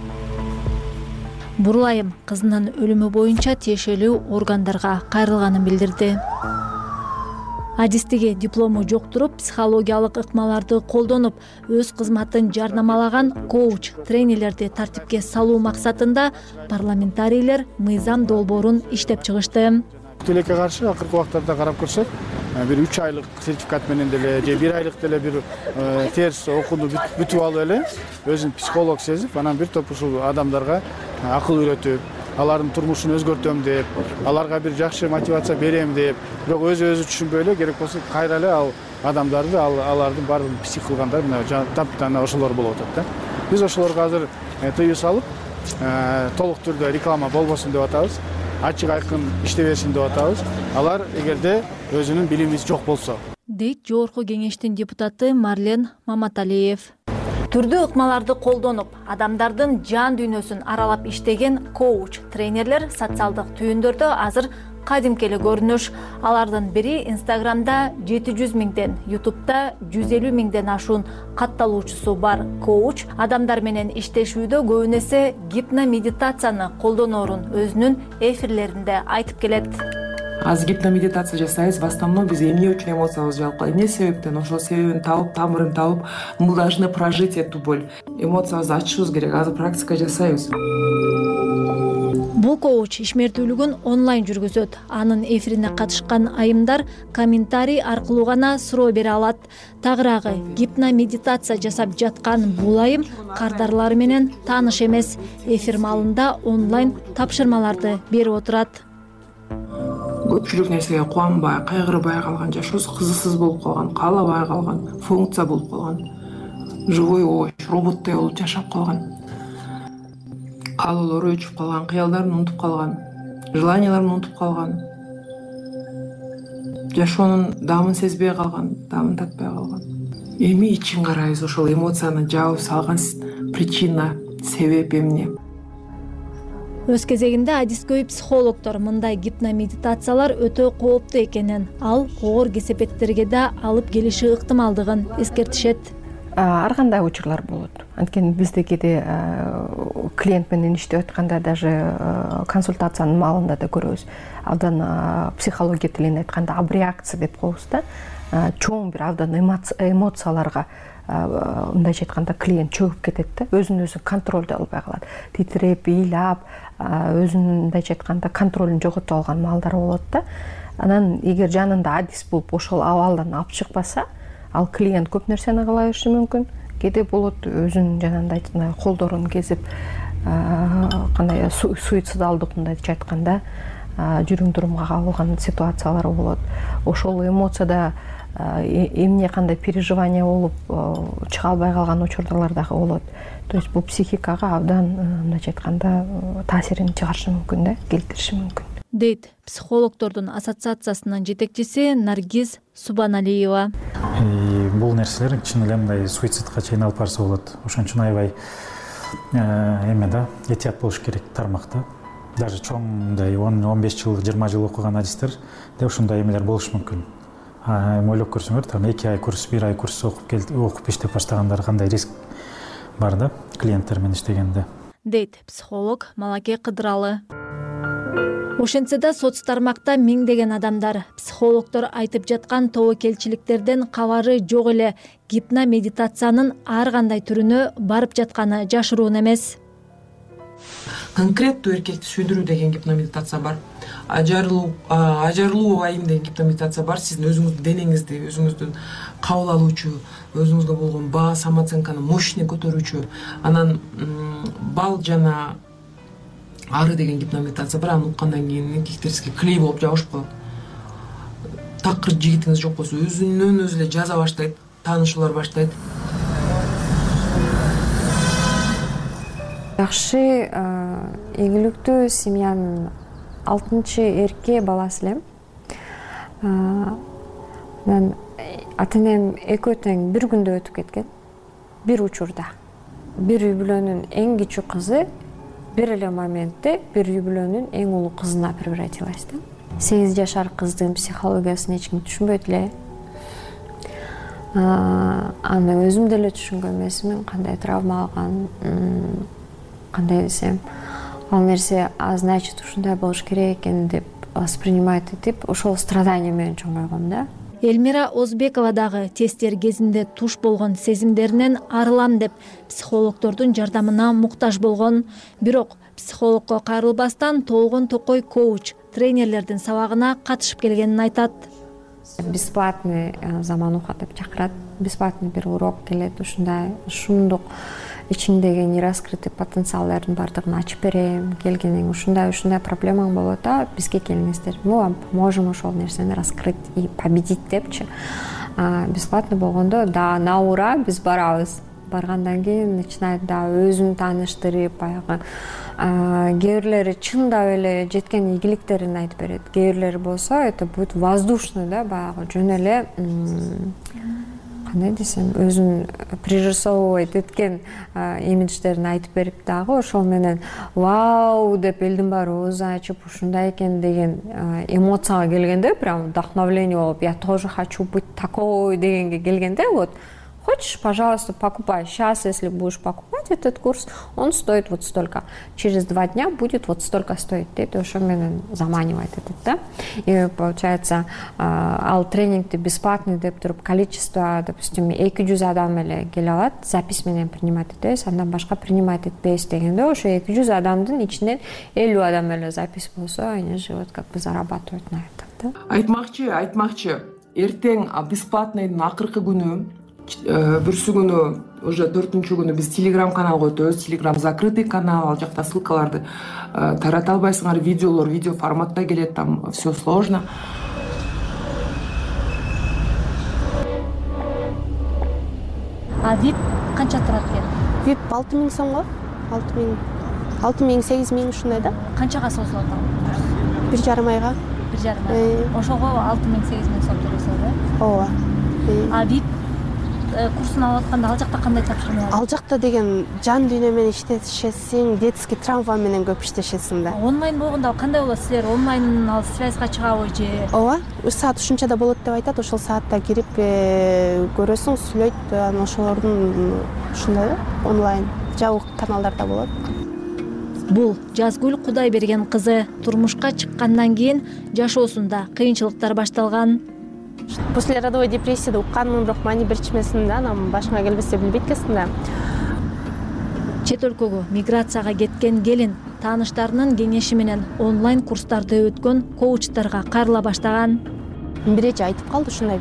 Бурлайым кызынын өлүмү боюнча тиешелүү органдарга кайрылганын билдирди. Адистиги диплому жок туруп, психологиялык ыкмаларды колдонуп, өз кызматын жарнамалаган коуч, тренерлерди тартипке салуу максатында парламентарийлер мыйзам долбоорун иштеп чыгышты. Тилекке каршы акыркы убактарда карап көрсөк, бир үч айлык сертификат менен деле же бир айлык деле бир терс окууну бүтүп алып эле өзүн психолог сезип, анан бир топ ушул адамдарга акыл үйрөтүп, алардын турмушун өзгөртөм деп, аларга бир жакшы мотивация берем деп, бирок өзү өзү түшүнбөй эле керек болсо кайра эле ал адамдарды, алардын баардыгын псих кылгандар мына таптана ошолор болуп атат да. Биз ошолорго азыр тыюу салып, толук түрдө реклама болбосун деп атабыз. Ачык айкын иштебесин деп атабыз. Алар эгерде өзүнүн билими жок болсо. Дейт жогорку кеңештин депутаты Марлен Маматалиев. Түрдүү ыкмаларды колдонуп, адамдардын жан дүйнөсүн аралап иштеген коуч, тренерлер социалдык түйүндөрдө азыр кадимки эле көрүнүш. Алардын бири Инстаграмда жети жүз миңден, Ютубта жүз элүү миңден ашуун катталуучусу бар коуч адамдар менен иштешүүдө көбүн эсе гипномедитацияны колдоноорун өзүнүн эфирлеринде айтып келет. Азыр гипномедитация жасайбыз. В основном биз эмне үчүн эмоциябызды жаап калып, эмне себептен, ошол себебин табып, тамырын табып, мы должны прожить эту боль. Эмоциябызды ачышыбыз керек. Азыр практика жасайбыз. Бул коуч ишмердүүлүгүн онлайн жүргүзөт. Анын эфирине катышкан айымдар комментарий аркылуу гана суроо бере алат. Тагыраагы гипномедитация жасап жаткан бул айым кардарлары менен тааныш эмес. Эфир маалында онлайн тапшырмаларды берип отурат. көпчүлүк нерсеге кубанбай, кайгырбай калган, жашоосу кызыксыз болуп калган, каалабай калган, функция болуп калган, живой овощ, роботтой болуп жашап калган, каалоолору өчүп калган, кыялдарын унутуп калган, желанияларын унутуп калган, жашоонун даамын сезбей калган, даамын татпай калган. Эми ичин карайбыз, ошол эмоцияны жаап салган причина, себеп эмне? Өз кезегинде адискөй психологдор мындай гипномедитациялар өтө кооптуу экенин, ал оор кесепеттерге да алып келиши ыктымалдыгын эскертишет. Ар кандай учурлар болот. Анткени бизде кээде клиент менен иштеп атканда даже консультациянын маалында да көрөбүз. Абдан психология тилинде айтканда абреакция деп коебуз да. Чоң бир абдан эмоцияларга мындайча айтканда клиент чөгүп кетет да, өзүн өзү контролдой албай калат. Титиреп, ыйлап, өзүн мындайча айтканда контролун жоготуп алган маалдар болот да. Анан эгер жанында адис болуп ошол абалдан алып чыкпаса, ал клиент көп нерсени кыла бериши мүмкүн. Кээде болот өзүнүн жанагындай колдорун кезип, кандай суицидалдык мындайча айтканда жүрүм турумга кабылган ситуациялар болот. Ошол эмоцияда эмне кандай переживание болуп чыга албай калган учурлар дагы болот. То есть бул психикага абдан мындайча айтканда таасирин чыгарышы мүмкүн да, келтириши мүмкүн. Дейт психологдордун ассоциациясынын жетекчиси Наргиз Субаналиева. Бул нерселер чын эле мындай суицидка чейин алып барса болот. Ошон үчүн аябай эме да, этият болуш керек тармакта. Даже чоң мындай он беш жыл, жыйырма жыл окуган адистер де ушундай эмелер болуш мүмкүн. Ойлоп көрсөңөр, там эки ай курс, бир ай курс окуп келип, окуп иштеп баштагандар кандай риск бар да, клиенттер менен иштегенде. Дейт психолог Малаке Кыдыралы. Ошентсе да соц тармакта миңдеген адамдар психологдор айтып жаткан тобокелчиликтерден кабары жок эле. Гипномедитациянын ар кандай түрүнө барып жатканы жашыруун эмес. Конкреттүү эркекти сүйдүрүү деген гипномедитация бар. Ажарылуу, ажарылуу айым деген гипномедитация бар. Сиздин өзүңүздүн денеңизди, өзүңүздүн кабыл алуучу, өзүңүзгө болгон баа, самооценканы мощный көтөрүүчү. Анан бал жана ары деген гипномедитация бар. Аны уккандан кийин эркектерибизге клей болуп жабышып калат. Такыр жигитиңиз жок болсо өзүнөн өзү эле жаза баштайт, таанышуулар баштайт. Жакшы, ийгиликтүү семьянын алтынчы эрке баласы элем. Мен ата-энем экөө тең бир күндө өтүп кеткен. Бир учурда. Бир үй бүлөнүн эң кичүү кызы бир эле моментте бир үй бүлөнүн эң улуу кызына превратилась да. сегиз жашар кыздын психологиясын эч ким түшүнбөйт эле. Аны өзүм деле түшүнгөн эмесмин, кандай травма алган, кандай десем, ал нерсе а значит ушундай болуш керек экен деп воспринимать этип, ошол страдание менен чоңойгом да. Элмира Озбекова дагы тесттер кезинде туш болгон сезимдеринен арылам деп психологдордун жардамына муктаж болгон. Бирок психологко кайрылбастан Толгон Токой коуч тренерлердин сабагына катышып келгенин айтат. Бесплатный замануха деп чакырат. Бесплатный бир урок келет, ушундай шундук ичиңдеги нераскрытый потенциалдардын бардыгын ачып берем, келгениң ушундай ушундай проблемаң болот да, бизге келиңиздер. Мы вам поможем ошол нерсени раскрыть и победить депчи. Бесплатный болгондо да, на ура биз барабыз. Баргандан кийин начинает да өзүн тааныштырып, баягы кээ бирлери чындап эле жеткен ийгиликтерин айтып берет. Кээ бирлери болсо это будет воздушный да, баягы жөн эле кандай десем, өзүн пририсовывать эткен имидждерин айтып берип дагы ошол менен вау деп элдин баары ооз ачып ушундай экен деген эмоцияга келгенде, прям вдохновление болуп, я тоже хочу быть такой дегенге келгенде, вот хочешь, пожалуйста, покупай. Сейчас, если будешь покупать этот курс, он стоит вот столько. Через два дня будет вот столько стоить. Это уже меня заманивает этот, да? И получается, ал тренингти бесплатный деп туруп количество, допустим, эки жүз адам эле келе алат, запись менен принимать этебиз, андан башка принимать этпейбиз дегенде, ошо эки жүз адамдын ичинен элүү адам эле запись болсо, они же вот как бы зарабатывают на этом, да? Айтмакчы, айтмакчы, эртең бесплатныйдын акыркы күнү бүрсү күнү уже төртүнчү күнү биз телеграм каналга өтөбүз. Телеграм закрытый канал, ал жакта ссылкаларды тарата албайсыңар, видеолор видео форматта келет, там все сложно. А вип канча турат экен? Вип алты миң сомго, алты миң, алты миң, сегиз миң ушундай да. Канчага созулат ал? Бир жарым айга. Бир жарым айга. Ошого алты миң, сегиз миң сом төлөсөң да? Ооба. А вип курсун алып атканда ал жакта кандай тапшырмалар? Ал жакта деген жан дүйнө менен иштешесиң, детский травма менен көп иштешесиң да. Онлайн болгондо кандай болот? Силер онлайн ал связьга чыгабы же? Ооба, үч саат ушунчада болот деп айтат. Ошол саатта кирип көрөсүң, сүйлөйт, анан ошолордун ушундай онлайн жабык каналдарда болот. Бул Жазгүл Кудайберген кызы турмушка чыккандан кийин жашоосунда кыйынчылыктар башталган. После родовой депрессияда укканмын, бирок мани бир чимесин да, анан башыңа келбесе билбейт экенсиң да. Чет өлкөгө миграцияга кеткен келин тааныштарынын кеңеши менен онлайн курстарды өткөн коучтарга кайрыла баштаган. Бир эже айтып калды ушундай,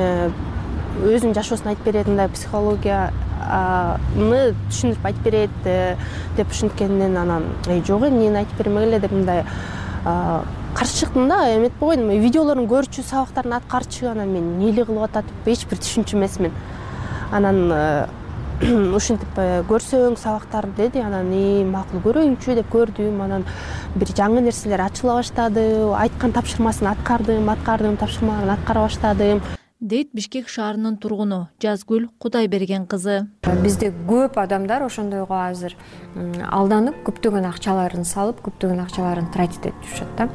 өзүнүн жашоосун айтып берет, мындай психологияны түшүндүрүп айтып берет деп түшүнткенинен анан жок, эмнени айтып бермегиле деп мындай каршы чыктым да, эметип койдум. Видеолорун көрчү, сабактарын аткарчы, анан мен эмне кылып атат деп эч бир түшүнчү эмесмин. Анан ушинтип көрсөң сабактарды деди, анан и макул көрөйүнчү деп көрдүм. Анан бир жаңы нерселер ачыла баштады, айткан тапшырмасын аткардым, аткардым, тапшырмаларын аткара баштадым. Дейт Бишкек шаарынын тургуну Жазгүл Кудайберген кызы. Бизде көп адамдар ошондойго азыр алданып, көптөгөн акчаларын салып, көптөгөн акчаларын тратить этип жүрүшөт да.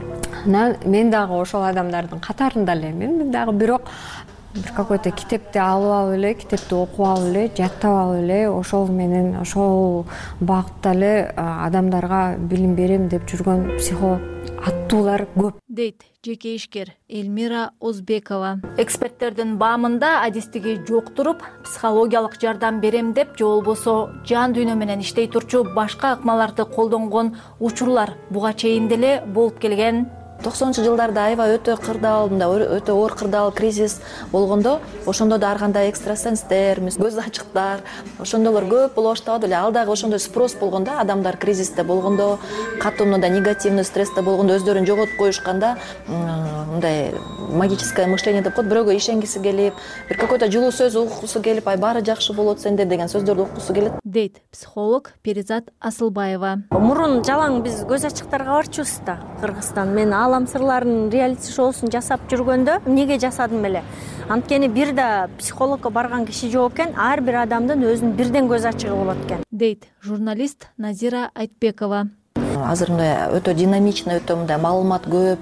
Мен дагы ошол адамдардын катарында элемин. Мен дагы бирок бир какой-то китепти алып алып эле, китепти окуп алып эле, жаттап алып эле, ошол менен ошол багытта эле адамдарга билим берем деп жүргөн психолог аттуулар көп. Дейт жеке ишкер Эльмира Озбекова. Эксперттердин баамында адистиги жок туруп, психологиялык жардам берем деп, же болбосо жан дүйнө менен иштей турчу башка ыкмаларды колдонгон учурлар буга чейин деле болуп келген. токсонунчу жылдарда аябай өтө кырдаал, мындай өтө оор кырдаал кризис болгондо, ошондо да ар кандай экстрасенстер, көз ачыктар, ошондойлор көп боло баштаган эле. Ал дагы ошондой спрос болгондо, адамдар кризисте болгондо, катуу мындай негативный стрессте болгондо өздөрүн жоготуп коюшканда, мындай магическое мышление деп коет, бирөөгө ишенгиси келип, бир какой-то жылуу сөз уккусу келип, ай баары жакшы болот сенде деген сөздөрдү уккусу келет. Дейт психолог Перизат Асылбаева. Мурун жалаң биз көз ачыктарга барчубуз да, Кыргызстан. Мен Алам сырларын реалити шоусун жасап жүргөндө эмнеге жасадым эле? Анткени бир да психологко барган киши жок экен, ар бир адамдын өзүнүн бирден көз ачыгы болот экен. Дейт журналист Назира Айтбекова. Азыр мындай өтө динамичный, өтө мындай маалымат көп,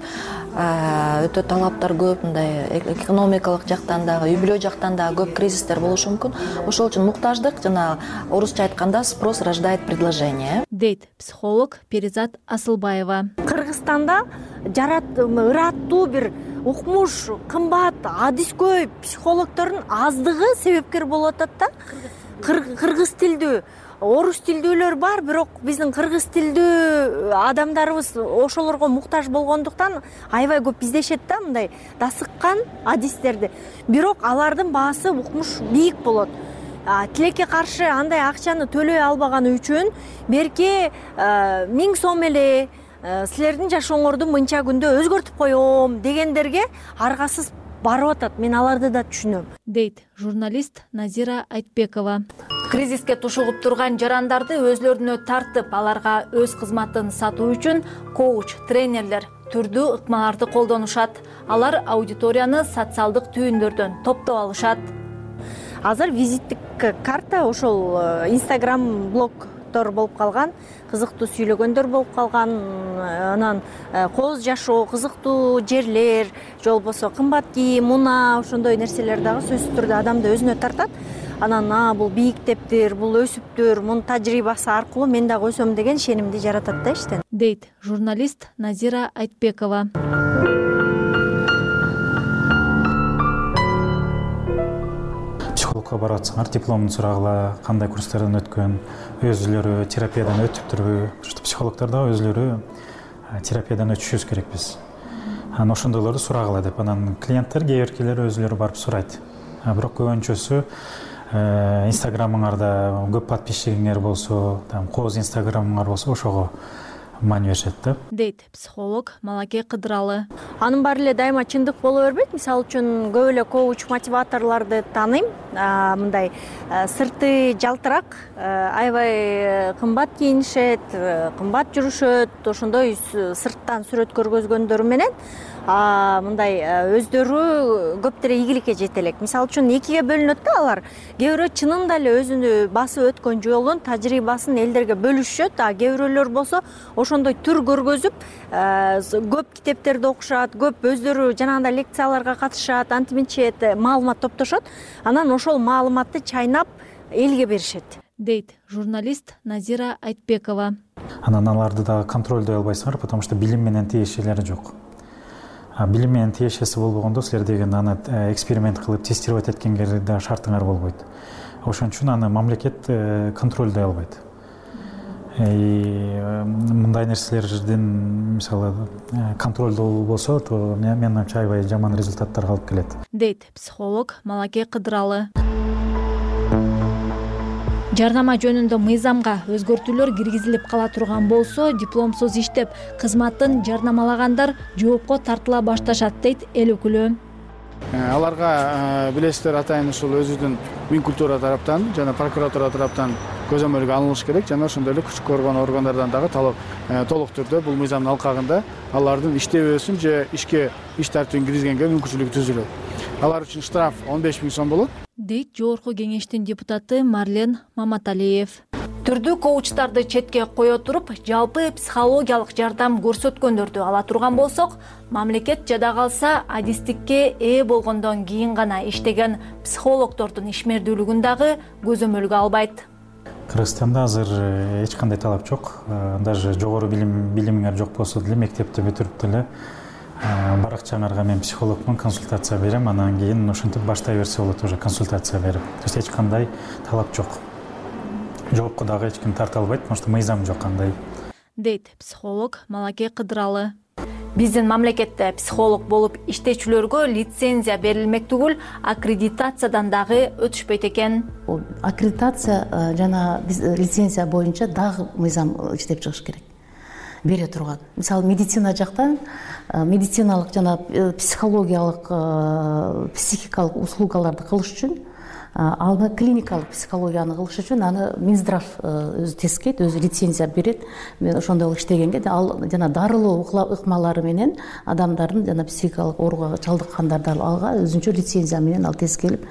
өтө талаптар көп, мындай экономикалык жактан дагы, үй бүлө жактан дагы көп кризистер болушу мүмкүн. Ошол үчүн муктаждык, жана орусча айтканда спрос рождает предложение. Дейт психолог Перизат Асылбаева. Кыргызстанда жарат ыраттуу бир укмуш, кымбат, адис көп психологдордун аздыгы себепкер болуп атат да. Кыргыз тилдүү, орус тилдүүлөр бар, бирок биздин кыргыз тилдүү адамдарыбыз ошолорго муктаж болгондуктан аябай көп издешет да, мындай дасыккан адистерди. Бирок алардын баасы укмуш бийик болот. Тилекке каршы андай акчаны төлөй албаганы үчүн берки миң сом эле силердин жашооңорду мынча күндө өзгөртүп коем дегендерге аргасыз барып атат. Мен аларды да түшүнөм. Дейт журналист Назира Айтбекова. Кризиске тушугуп турган жарандарды өзлөрүнө тартып, аларга өз кызматын сатуу үчүн коуч, тренерлер түрдүү ыкмаларды колдонушат. Алар аудиторияны социалдык түйүндөрдөн топтоп алышат. Азыр визиттик карта ошол Instagram блогтор болуп калган, кызыктуу сүйлөгөндөр болуп калган, анан кооз жашоо, кызыктуу жерлер, же болбосо кымбат кийим, унаа, ошондой нерселер дагы сөзсүз түрдө адамды өзүнө тартат. Анан а бул бийиктептир, бул өсүптүр, мунун тажрыйбасы аркылуу мен дагы өсөм деген ишенимди жаратат да иштен. Дейт журналист Назира Айтбекова. Психологко барып атсаңар, дипломун сурагыла, кандай курстардан өткөн, өзүлөрү терапиядан өтүптүрбү? Психологдор да өзүлөрү терапиядан өтүшүбүз керек биз. Анан ошондойлорду сурагыла деп, анан клиенттер кээ биркилер өзүлөрү барып сурайт. бирок көбүнчөсү инстаграмыңарда көп подписчигиңер болсо, кооз инстаграмыңар болсо ошого маани беришет да, дейт психолог Малаке Кыдыралы. Анын баары эле дайыма чындык боло бербейт. Мисалы үчүн көп эле коуч мотиваторлорду тааныйм. Мындай сырты жалтырак, аябай кымбат кийинишет, кымбат жүрүшөт, ошондой сырттан сүрөт көргөзгөндөрү менен мындай өздөрү көптөр ийгиликке жете элек. Мисалы үчүн экиге бөлүнөт да алар. Кээ бирөө чынында эле өзүнү басып өткөн жолун, тажрыйбасын элдерге бөлүшөт, а кээ бирөөлөр болсо ошондой түр көргөзүп, көп китептерди окушат, көп өздөрү жанагындай лекцияларга катышат, антиминчет маалымат топтошот. Анан ошол маалыматты чайнап элге беришет, дейт журналист Назира Айтбекова. Анан аларды дагы контролдой албайсыңар, потому что билим менен тиешелери жок. Билим менен тиешеси болбогондо силер деген аны эксперимент кылып тестировать эткенге да шартыңар болбойт. Ошон үчүн аны мамлекет контролдой албайт. Мындай нерселердин мисалы контролдоо болсо, то менин оюмча аябай жаман результаттарга алып келет, дейт психолог Малаке Кыдыралы. Жарнама жөнүндө мыйзамга өзгөртүүлөр киргизилип кала турган болсо, дипломсуз иштеп кызматын жарнамалагандар жоопко тартыла башташат, дейт эл өкүлү. Аларга билесиздер, атайын ушул өзүнүн мин культура тараптан жана прокуратура тараптан көзөмөлгө алыныш керек, жана ошондой эле күчтүү коргоо органдардан дагы толук түрдө бул мыйзамдын алкагында алардын иштебөөсүн же ишке иш тартибин киргизгенге мүмкүнчүлүгү түзүлөт. Алар үчүн штраф он беш миң сом болот, дейт жогорку кеңештин депутаты Марлен Маматалиев. Түрдүү коучтарды четке кое туруп, жалпы психологиялык жардам көрсөткөндөрдү ала турган болсок, мамлекет жада калса адистикке ээ болгондон кийин гана иштеген психологдордун ишмердүүлүгүн дагы көзөмөлгө албайт. Кыргызстанда азыр эч кандай талап жок. Даже жогору билим билимиңер жок болсо деле мектепти бүтүрүп деле баракчаңарга мен психологмун, консультация берем, анан кийин ошентип баштай берсе болот уже консультация берип. То есть эч кандай талап жок. Жоопко дагы эч ким тарта албайт, потому что мыйзам жок андай, дейт психолог Малаке Кыдыралы. Биздин мамлекетте психолог болуп иштечүлөргө лицензия берилмек түгүл, аккредитациядан дагы өтүшпөйт экен. Аккредитация жана лицензия боюнча дагы мыйзам иштеп чыгыш керек, бере турган. Мисалы медицина жактан медициналык жана психологиялык, психикалык услугаларды кылыш үчүн, ал клиникалык психологияны кылыш үчүн аны Минздрав өзү тескейт, өзү лицензия берет. Мен ошондой иштегенге ал жана дарылоо ыкмалары менен адамдардын жана психикалык ооруга чалдыккандарды алга өзүнчө лицензия менен ал тескелип,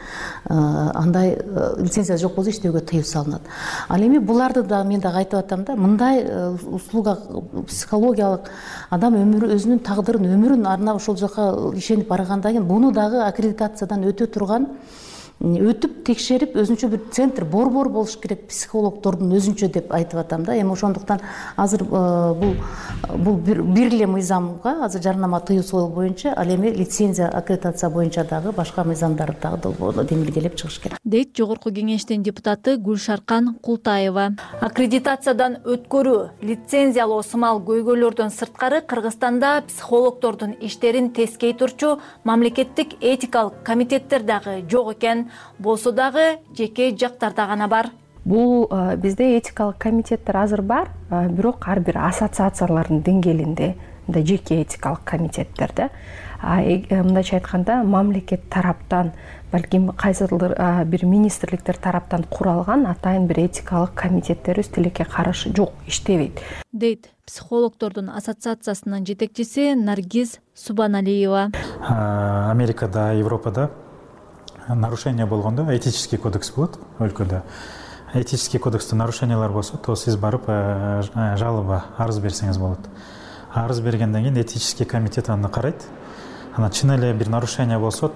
андай лицензия жок болсо иштөөгө тыюу салынат. Ал эми буларды да мен дагы айтып атам да, мындай услуга психологиялык адам өмүрү, өзүнүн тагдырын, өмүрүн арнап ошол жака ишенип баргандан кийин буну дагы аккредитациядан өтө турган, өтүп текшерип өзүнчө бир центр, борбор болуш керек психологдордун өзүнчө деп айтып атам да. Эми ошондуктан азыр бул бул бир эле мыйзамга, азыр жарнама тыюусу боюнча, ал эми лицензия, аккредитация боюнча дагы башка мыйзамдар дагы демилгелеп чыгыш керек, дейт жогорку кеңештин депутаты Гүлшаркан Култаева. Аккредитациядан өткөрүү, лицензиялоо сымал көйгөйлөрдөн сырткары Кыргызстанда психологдордун иштерин тескей турчу мамлекеттик этикалык комитеттер дагы жок экен. Болсо дагы жеке жактарда гана бар. Бул бизде этикалык комитеттер азыр бар, бирок ар бир ассоциациялардын деңгээлинде мындай жеке этикалык комитеттер да. Мындайча айтканда, мамлекет тараптан, балким кайсыдыр бир министрликтер тараптан куралган атайын бир этикалык комитеттер өз тилекке каршы жок, иштебейт, дейт психологдордун ассоциациясынын жетекчиси Наргиз Субаналиева. Америкада, Европада нарушение болгондо этический кодекс болот өлкөдө. Этический кодексте нарушениялар болсо, то сиз барып жалоба, арыз берсеңиз болот. Арыз бергенден кийин этический комитет аны карайт. Ана чын эле бир нарушение болсо,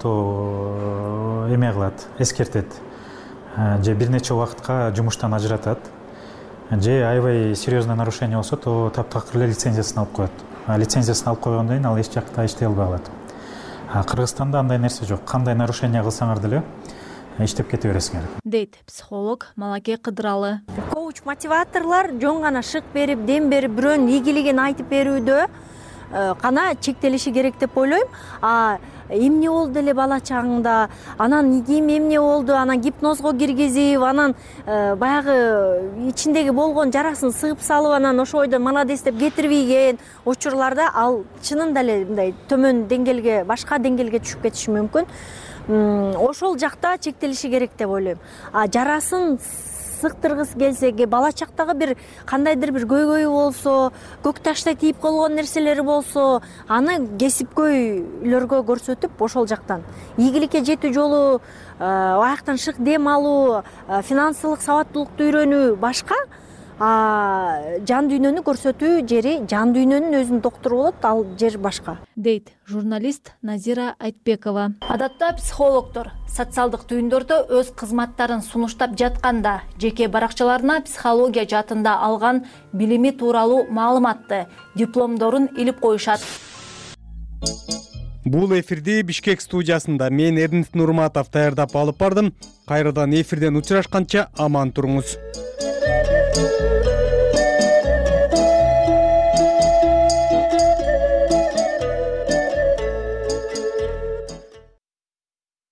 то эме кылат, эскертет. Же бир нече убакытка жумуштан ажыратат. Же аябай серьезный нарушение болсо, то таптакыр эле лицензиясын алып коет. Лицензиясын алып койгондон кийин ал эч жакта иштей албай калат. Кыргызстанда андай нерсе жок. Кандай нарушение кылсаңар деле иштеп кете бересиңер, дейт психолог Малаке Кыдыралы. Коуч мотиваторлор жөн гана шык берип, дем берип, бирөөнүн ийгилигин айтып берүүдө гана чектелиши керек деп ойлойм. А эмне болду эле бала чагыңда, анан кийин эмне болду, анан гипнозго киргизип, анан баягы ичиндеги болгон жарасын сыгып салып, анан ошол бойдо молодец деп кетирбейген учурларда ал чынында эле мындай төмөн деңгээлге, башка деңгээлге түшүп кетиши мүмкүн. Ошол жакта чектелиши керек деп ойлойм. А жарасын сыктыргысы келсе, бала чактагы бир кандайдыр бир көйгөйү болсо, көк таштай тийип койгон нерселери болсо, аны кесипкөйлөргө көрсөтүп, ошол жактан ийгиликке жетүү жолу, аяктан шык дем алуу, финансылык сабаттуулукту үйрөнүү башка, жан дүйнөнү көрсөтүү жери, жан дүйнөнүн өзүнүн доктору болот, ал жер башка, дейт журналист Назира Айтбекова. Адатта психологдор социалдык түйүндөрдө өз кызматтарын сунуштап жатканда жеке баракчаларына психология жаатында алган билими тууралуу маалыматты, дипломдорун илип коюшат. Бул эфирди Бишкек студиясында мен Эрдинт Нурматов даярдап алып бардым. Кайрадан эфирден учурашканча аман туруңуз.